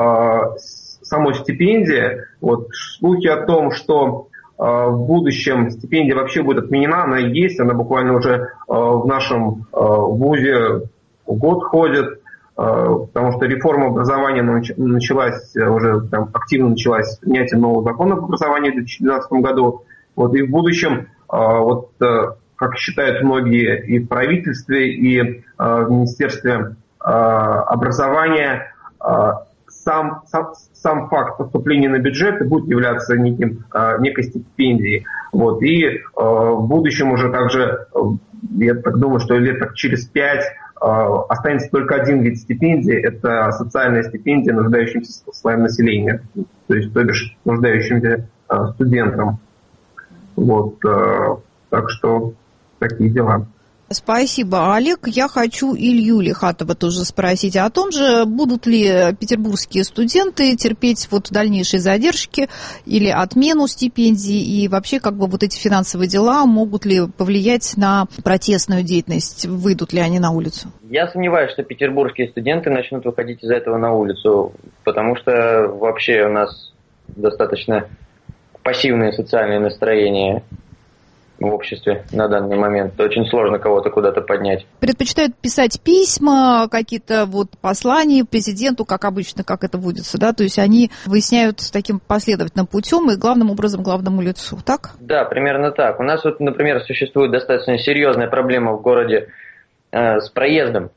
самой стипендии. Вот, слухи о том, что э, в будущем стипендия вообще будет отменена, она и есть, она буквально уже э, в нашем э, вузе год ходит, э, потому что реформа образования началась, уже там, активно началась принятие нового закона об образовании в две тысячи двенадцатом году. Вот, и в будущем, э, вот, э, как считают многие и в правительстве, и э, в Министерстве э, образования, э, Сам, сам, сам факт поступления на бюджет будет являться неким, некой стипендией. Вот. И э, в будущем уже также, я так думаю, что лет так через пять э, останется только один вид стипендии. Это социальная стипендия нуждающимся слоям населения, то есть, то бишь, нуждающимся э, студентам. Вот. Э, так что такие дела. Спасибо, Олег. Я хочу Илью Лихатова тоже спросить о том же, будут ли петербургские студенты терпеть вот дальнейшие задержки или отмену стипендий, и вообще как бы вот эти финансовые дела могут ли повлиять на протестную деятельность, выйдут ли они на улицу? Я сомневаюсь, что петербургские студенты начнут выходить из-за этого на улицу, потому что вообще у нас достаточно пассивные социальные настроения в обществе на данный момент. Очень сложно кого-то куда-то поднять. Предпочитают писать письма, какие-то вот послания президенту, как обычно, как это водится, да? То есть они выясняют таким последовательным путем и главным образом главному лицу, так? Да, примерно так. У нас вот, например, существует достаточно серьезная проблема в городе э, с проездом.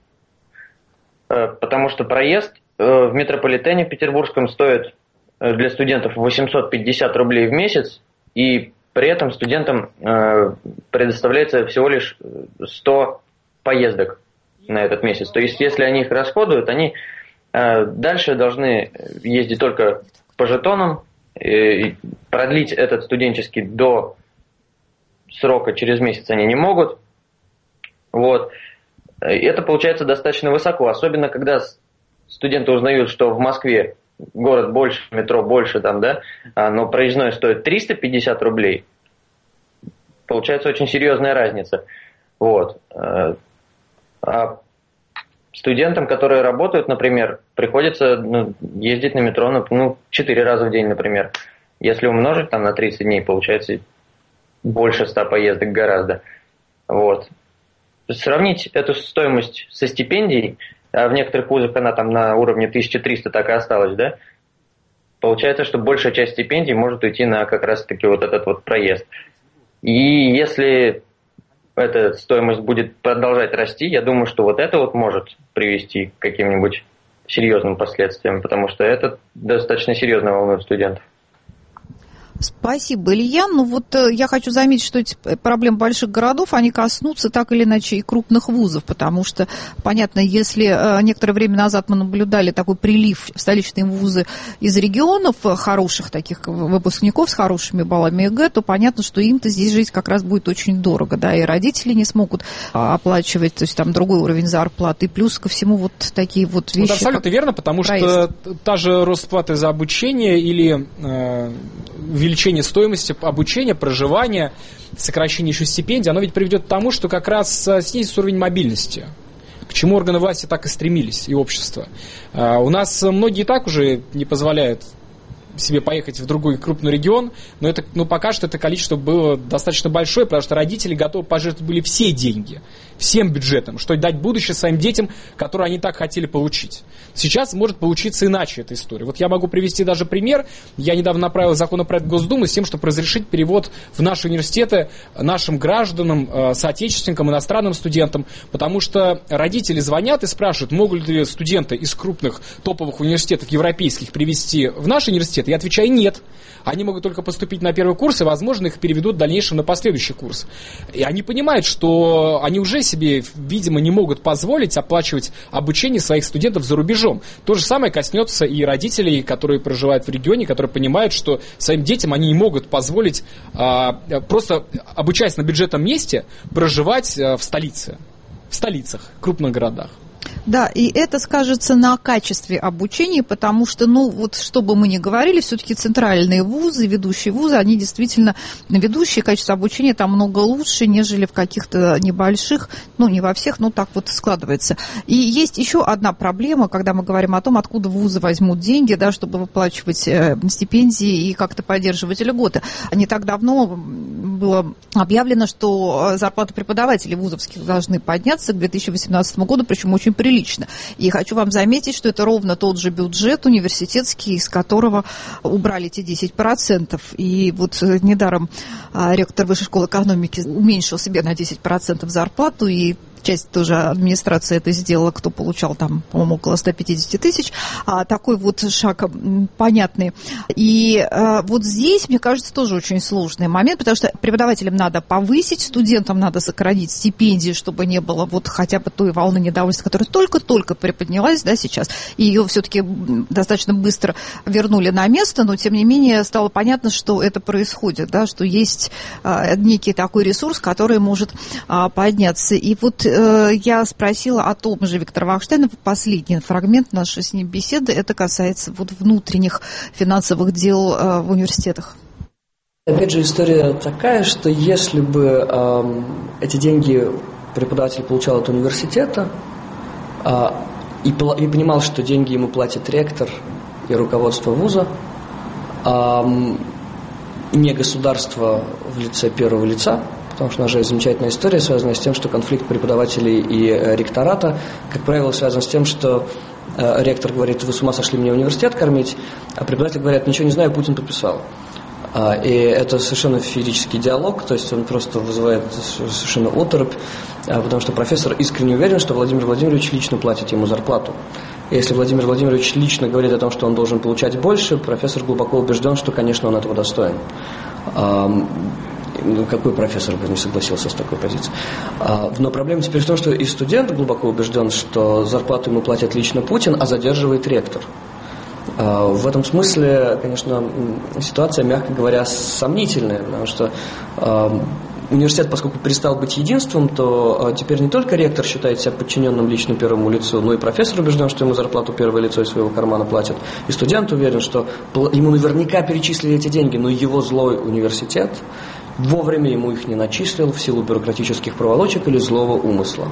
Э, потому что проезд э, в метрополитене петербургском стоит э, для студентов восемьсот пятьдесят рублей в месяц, и при этом студентам э, предоставляется всего лишь сто поездок на этот месяц. То есть, если они их расходуют, они э, дальше должны ездить только по жетонам, э, продлить этот студенческий до срока через месяц они не могут. Вот. И это получается достаточно высоко, особенно когда студенты узнают, что в Москве город больше, метро больше, там, да, но проездной стоит триста пятьдесят рублей. Получается очень серьезная разница. Вот. А студентам, которые работают, например, приходится ну, ездить на метро ну, четыре раза в день, например. Если умножить там, на тридцать дней, получается больше ста поездок гораздо. Вот. Сравнить эту стоимость со стипендией, а в некоторых вузах она там на уровне тысяча триста так и осталась, да? Получается, что большая часть стипендий может уйти на как раз-таки вот этот вот проезд. И если эта стоимость будет продолжать расти, я думаю, что вот это вот может привести к каким-нибудь серьезным последствиям, потому что это достаточно серьезно волнует студентов. Спасибо, Илья. Ну вот э, я хочу заметить, что эти проблемы больших городов, они коснутся так или иначе и крупных вузов, потому что, понятно, если э, некоторое время назад мы наблюдали такой прилив в столичные вузы из регионов, хороших таких выпускников с хорошими баллами ЕГЭ, то понятно, что им-то здесь жить как раз будет очень дорого, да, и родители не смогут а, оплачивать, то есть там другой уровень зарплаты, и плюс ко всему вот такие вот вещи. Ну, абсолютно верно, потому проезд. Что та же Росплата за обучение или э, увеличение стоимости обучения, проживания, сокращение еще стипендий, оно ведь приведет к тому, что как раз снизится уровень мобильности, к чему органы власти так и стремились, и общество. У нас многие и так уже не позволяют себе поехать в другой крупный регион, но это, ну, пока что это количество было достаточно большое, потому что родители готовы пожертвовать были все деньги, всем бюджетом, что дать будущее своим детям, которые они так хотели получить. Сейчас может получиться иначе эта история. Вот я могу привести даже пример. Я недавно направил законопроект в Госдуму с тем, чтобы разрешить перевод в наши университеты нашим гражданам, соотечественникам, иностранным студентам, потому что родители звонят и спрашивают, могут ли студенты из крупных топовых университетов европейских привезти в наш университет. Я отвечаю, нет. Они могут только поступить на первый курс, и, возможно, их переведут в дальнейшем на последующий курс. И они понимают, что они уже себе, видимо, не могут позволить оплачивать обучение своих студентов за рубежом. То же самое коснется и родителей, которые проживают в регионе, которые понимают, что своим детям они не могут позволить а, просто, обучаясь на бюджетном месте, проживать а, в столице, в столицах, крупных городах. Да, и это скажется на качестве обучения, потому что, ну, вот что бы мы ни говорили, все-таки центральные вузы, ведущие вузы, они действительно ведущие, качество обучения там много лучше, нежели в каких-то небольших, ну, не во всех, но так вот складывается. И есть еще одна проблема, когда мы говорим о том, откуда вузы возьмут деньги, да, чтобы выплачивать э, стипендии и как-то поддерживать льготы. Не так давно было объявлено, что зарплаты преподавателей вузовских должны подняться к две тысячи восемнадцатому году, причем очень прилично. И хочу вам заметить, что это ровно тот же бюджет университетский, из которого убрали те десять процентов. И вот недаром ректор Высшей школы экономики уменьшил себе на десять процентов зарплату, и часть тоже администрации это сделала, кто получал там, по-моему, около сто пятьдесят тысяч. А, такой вот шаг понятный. И а, вот здесь, мне кажется, тоже очень сложный момент, потому что преподавателям надо повысить, студентам надо сократить стипендии, чтобы не было вот хотя бы той волны недовольства, которая только-только приподнялась, да, сейчас. И ее все-таки достаточно быстро вернули на место, но, тем не менее, стало понятно, что это происходит, да, что есть а, некий такой ресурс, который может а, подняться. И вот я спросила о том же Виктора Вахштейна, последний фрагмент нашей с ним беседы, это касается вот внутренних финансовых дел в университетах. Опять же, история такая, что если бы э, эти деньги преподаватель получал от университета э, и, и понимал, что деньги ему платит ректор и руководство вуза, э, не государство в лице первого лица, потому что у нас же есть замечательная история, связанная с тем, что конфликт преподавателей и э, ректората, как правило, связан с тем, что э, ректор говорит: вы с ума сошли мне университет кормить, а преподаватель говорит: ничего не знаю, Путин подписал. А, и это совершенно феерический диалог, то есть он просто вызывает совершенно оторопь, а, потому что профессор искренне уверен, что Владимир Владимирович лично платит ему зарплату. И если Владимир Владимирович лично говорит о том, что он должен получать больше, профессор глубоко убежден, что, конечно, он этого достоин. А, Ну, какой профессор бы не согласился с такой позицией? А, но проблема теперь в том, что и студент глубоко убежден, что зарплату ему платит лично Путин, а задерживает ректор. А, в этом смысле, конечно, ситуация, мягко говоря, сомнительная, потому что а, университет, поскольку перестал быть единством, то а, теперь не только ректор считает себя подчиненным лично первому лицу, но и профессор убежден, что ему зарплату первое лицо из своего кармана платит. И студент уверен, что ему наверняка перечислили эти деньги, но его злой университет вовремя ему их не начислил в силу бюрократических проволочек или злого умысла.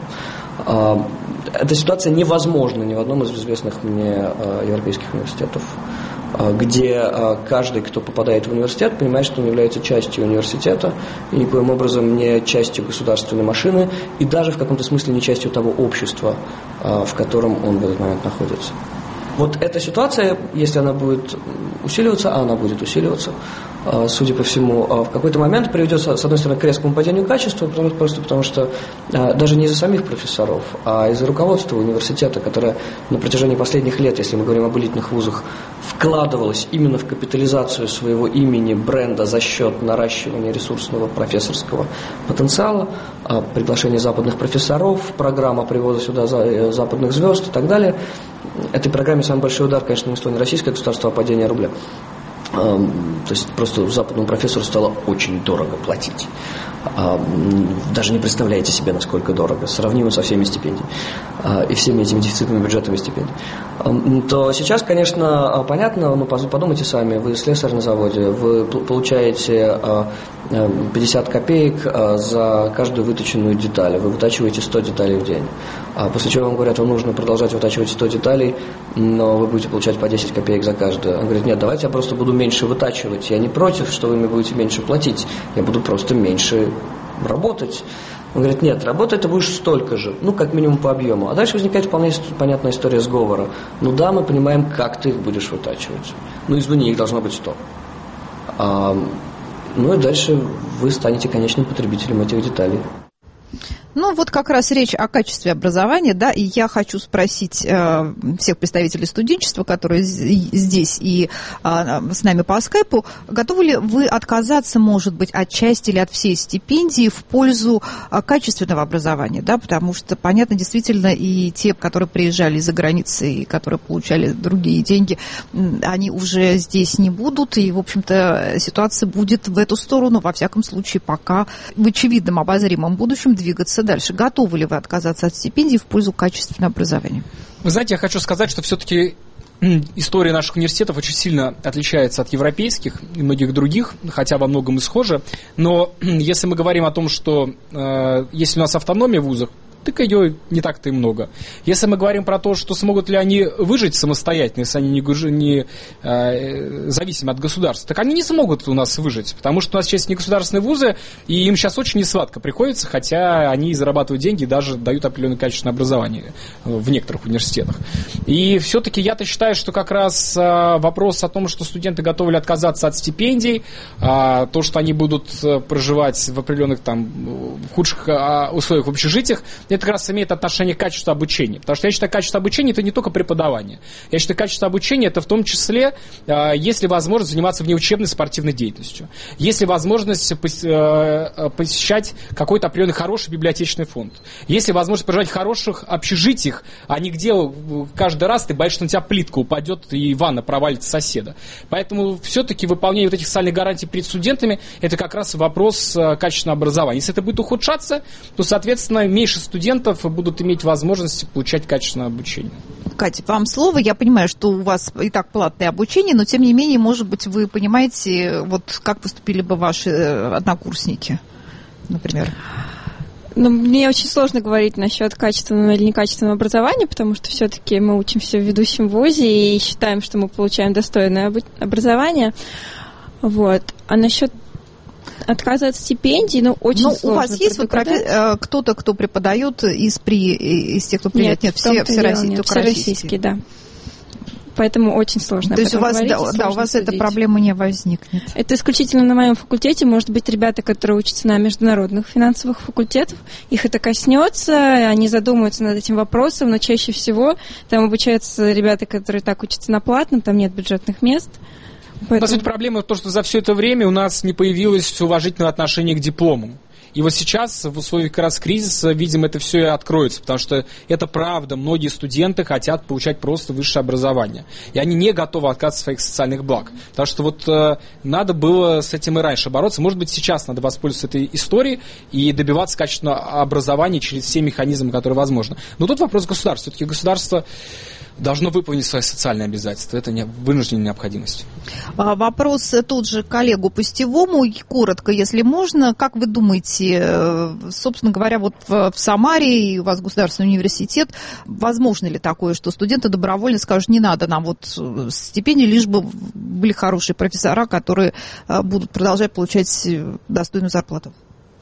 Эта ситуация невозможна ни в одном из известных мне европейских университетов, где каждый, кто попадает в университет, понимает, что он является частью университета и никоим образом не частью государственной машины и даже в каком-то смысле не частью того общества, в котором он в этот момент находится. Вот эта ситуация, если она будет усиливаться, а она будет усиливаться, судя по всему, в какой-то момент приведет, с одной стороны, к резкому падению качества, просто потому что даже не из-за самих профессоров, а из-за руководства университета, которое на протяжении последних лет, если мы говорим об элитных вузах, вкладывалось именно в капитализацию своего имени, бренда за счет наращивания ресурсного профессорского потенциала, приглашения западных профессоров, программа привоза сюда западных звезд и так далее. Этой программе самый большой удар, конечно, нанесло не российское государство, а падение рубля. То есть просто западному профессору стало очень дорого платить. Даже не представляете себе, насколько дорого, сравнимо со всеми стипендиями и всеми этими дефицитными бюджетами стипендий. То сейчас, конечно, понятно, ну подумайте сами, вы слесарь на заводе, вы получаете пятьдесят копеек за каждую выточенную деталь, вы вытачиваете сто деталей в день. После чего вам говорят, вам нужно продолжать вытачивать сто деталей, но вы будете получать по десять копеек за каждую. Он говорит: нет, давайте я просто буду меньше вытачивать, я не против, что вы мне будете меньше платить, я буду просто меньше работать. Он говорит: нет, работать ты будешь столько же, ну, как минимум по объему. А дальше возникает вполне понятная история сговора. Ну да, мы понимаем, как ты их будешь вытачивать. Ну, извини, их должно быть сто. А, ну и дальше вы станете конечным потребителем этих деталей. Ну, вот как раз речь о качестве образования, да, и я хочу спросить э, всех представителей студенчества, которые здесь и э, с нами по скайпу, готовы ли вы отказаться, может быть, от части или от всей стипендии в пользу э, качественного образования, да, потому что, понятно, действительно, и те, которые приезжали из-за границы и которые получали другие деньги, они уже здесь не будут, и, в общем-то, ситуация будет в эту сторону, во всяком случае, пока в очевидном обозримом будущем двигаться дальше. Готовы ли вы отказаться от стипендий в пользу качественного образования? Вы знаете, я хочу сказать, что все-таки история наших университетов очень сильно отличается от европейских и многих других, хотя во многом и схожа. Но если мы говорим о том, что э, если у нас автономия в вузах, так ее не так-то и много. Если мы говорим про то, что смогут ли они выжить самостоятельно, если они не, не э, зависимы от государства, так они не смогут у нас выжить, потому что у нас сейчас негосударственные вузы, и им сейчас очень несладко приходится, хотя они зарабатывают деньги и даже дают определенное качественное образование в некоторых университетах. И все-таки я-то считаю, что как раз э, вопрос о том, что студенты готовы ли отказаться от стипендий, э, то, что они будут проживать в определенных там худших э, условиях в общежитиях, это как раз имеет отношение к качеству обучения. Потому что я считаю, качество обучения – это не только преподавание. Я считаю, качество обучения – это в том числе, э, есть ли возможность заниматься внеучебной спортивной деятельностью, есть ли возможность э, посещать какой-то определенный хороший библиотечный фонд, есть ли возможность проживать в хороших общежитиях, а не где каждый раз ты боишься, что на тебя плитка упадет и ванна провалится соседа. Поэтому все-таки выполнение вот этих социальных гарантий перед студентами – это как раз вопрос качественного образования. Если это будет ухудшаться, то, соответственно, меньше студентов будут иметь возможность получать качественное обучение. Катя, вам слово. Я понимаю, что у вас и так платное обучение, но, тем не менее, может быть, вы понимаете, вот как поступили бы ваши однокурсники, например? Ну, мне очень сложно говорить насчет качественного или некачественного образования, потому что все-таки мы учимся в ведущем вузе и считаем, что мы получаем достойное образование. Вот. А насчет отказа от стипендий, ну, очень ну, сложно. У вас есть вот профи- кто-то, кто преподает из, при, из тех, кто приезжает? Нет, нет, все, все, россий, нет, только все российские, да. Поэтому очень сложно. То есть у вас, да, да, у вас эта проблема не возникнет? Это исключительно на моем факультете. Может быть, ребята, которые учатся на международных финансовых факультетах, их это коснется, они задумаются над этим вопросом, но чаще всего там обучаются ребята, которые так учатся на платном, там нет бюджетных мест. Поэтому... У нас ведь проблема в том, что за все это время у нас не появилось уважительного отношения к диплому. И вот сейчас, в условиях как раз кризиса, видимо, это все и откроется, потому что это правда, многие студенты хотят получать просто высшее образование. И они не готовы отказаться от своих социальных благ. Потому что вот э, надо было с этим и раньше бороться. Может быть, сейчас надо воспользоваться этой историей и добиваться качественного образования через все механизмы, которые возможны. Но тут вопрос государства. Все-таки государство должно выполнить свои социальные обязательства. Это не вынужденная необходимость. Вопрос тут же коллегу Пустевому. Коротко, если можно. Как вы думаете, собственно говоря, вот в Самаре, у вас государственный университет, возможно ли такое, что студенты добровольно скажут, не надо нам вот стипендии, лишь бы были хорошие профессора, которые будут продолжать получать достойную зарплату?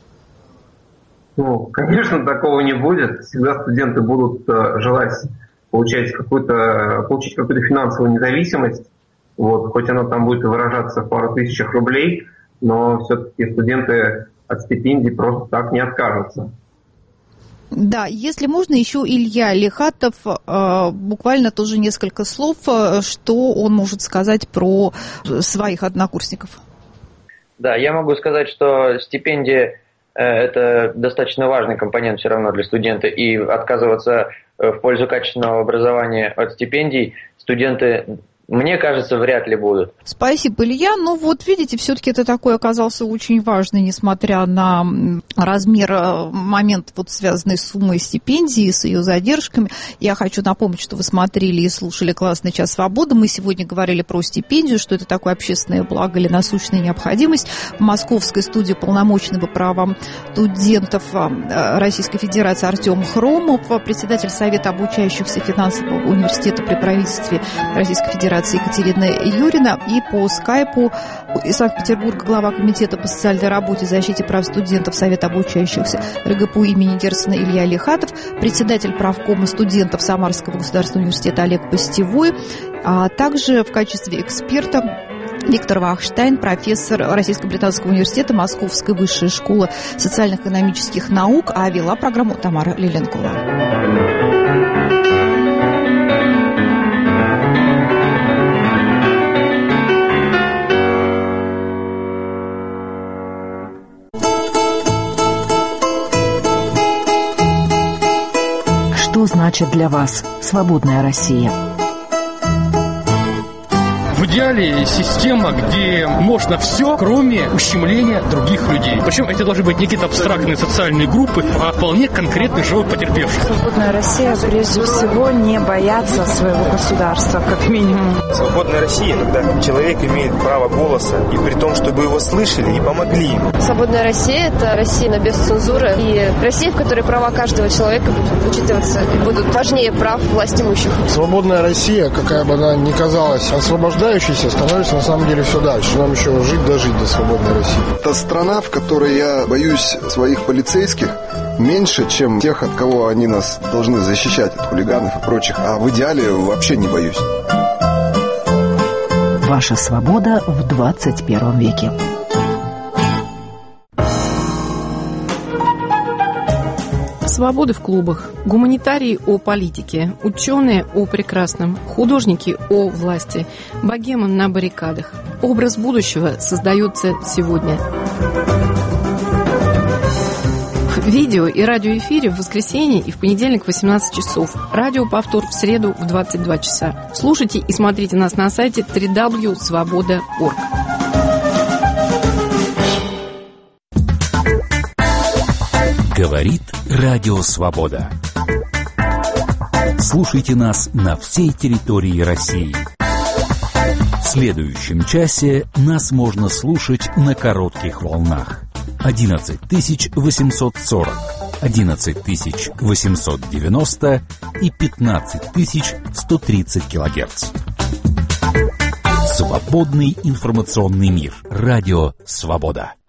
Ну, конечно, такого не будет. Всегда студенты будут желать получать какую-то, получить какую-то финансовую независимость, вот, хоть она там будет выражаться в пару тысячах рублей, но все-таки студенты от стипендий просто так не откажутся. Да, если можно, еще Илья Лихатов, э, буквально тоже несколько слов, э, что он может сказать про своих однокурсников. Да, я могу сказать, что стипендия э, – это достаточно важный компонент все равно для студента, и отказываться в пользу качественного образования от стипендий студенты, мне кажется, вряд ли будут. Спасибо, Илья. Ну вот, видите, все-таки это такой оказался очень важный, несмотря на размер, момент, вот связанный с суммой стипендии, с ее задержками. Я хочу напомнить, что вы смотрели и слушали «Классный час свободы». Мы сегодня говорили про стипендию, что это такое общественное благо или насущная необходимость. В московской студии полномочный по правам студентов Российской Федерации Артем Хромов, председатель Совета обучающихся финансового университета при правительстве Российской Федерации Екатерина Юрина, и по скайпу из Санкт-Петербурга глава комитета по социальной работе и защите прав студентов Совета обучающихся РГПУ имени Герцена Илья Лихатов, председатель правкома студентов Самарского государственного университета Олег Пустевой, а также в качестве эксперта Виктор Вахштайн, профессор Российско-Британского университета, Московской высшей школы социально-экономических наук, а вела программу Тамара Лиленкова. Что значит для вас свободная Россия? В идеале система, где можно все, кроме ущемления других людей. Причем это должны быть не какие-то абстрактные социальные группы, а вполне конкретный живой потерпевший. Свободная Россия, прежде всего, не бояться своего государства, как минимум. Свободная Россия, когда человек имеет право голоса, и при том, чтобы его слышали и помогли ему. Свободная Россия – это Россия без цензуры, и Россия, в которой права каждого человека будут учитываться и будут важнее прав властимущих. Свободная Россия, какая бы она ни казалась освобождающей, становится на самом деле все дальше. Нам еще жить дожить до свободной России. Это страна, в которой я боюсь своих полицейских меньше, чем тех, от кого они нас должны защищать, от хулиганов и прочих. А в идеале вообще не боюсь. Ваша свобода в двадцать первом веке. Свободы в клубах, гуманитарии о политике, ученые о прекрасном, художники о власти, богемы на баррикадах. Образ будущего создается сегодня. В видео и радиоэфире в воскресенье и в понедельник в восемнадцать часов. Радиоповтор в среду в двадцать два часа. Слушайте и смотрите нас на сайте дабл ю дабл ю дабл ю точка свобода точка орг. Говорит Радио Свобода. Слушайте нас на всей территории России. В следующем часе нас можно слушать на коротких волнах. одиннадцать тысяч восемьсот сорок, одиннадцать тысяч восемьсот девяносто и пятнадцать тысяч сто тридцать килогерц. Свободный информационный мир. Радио Свобода.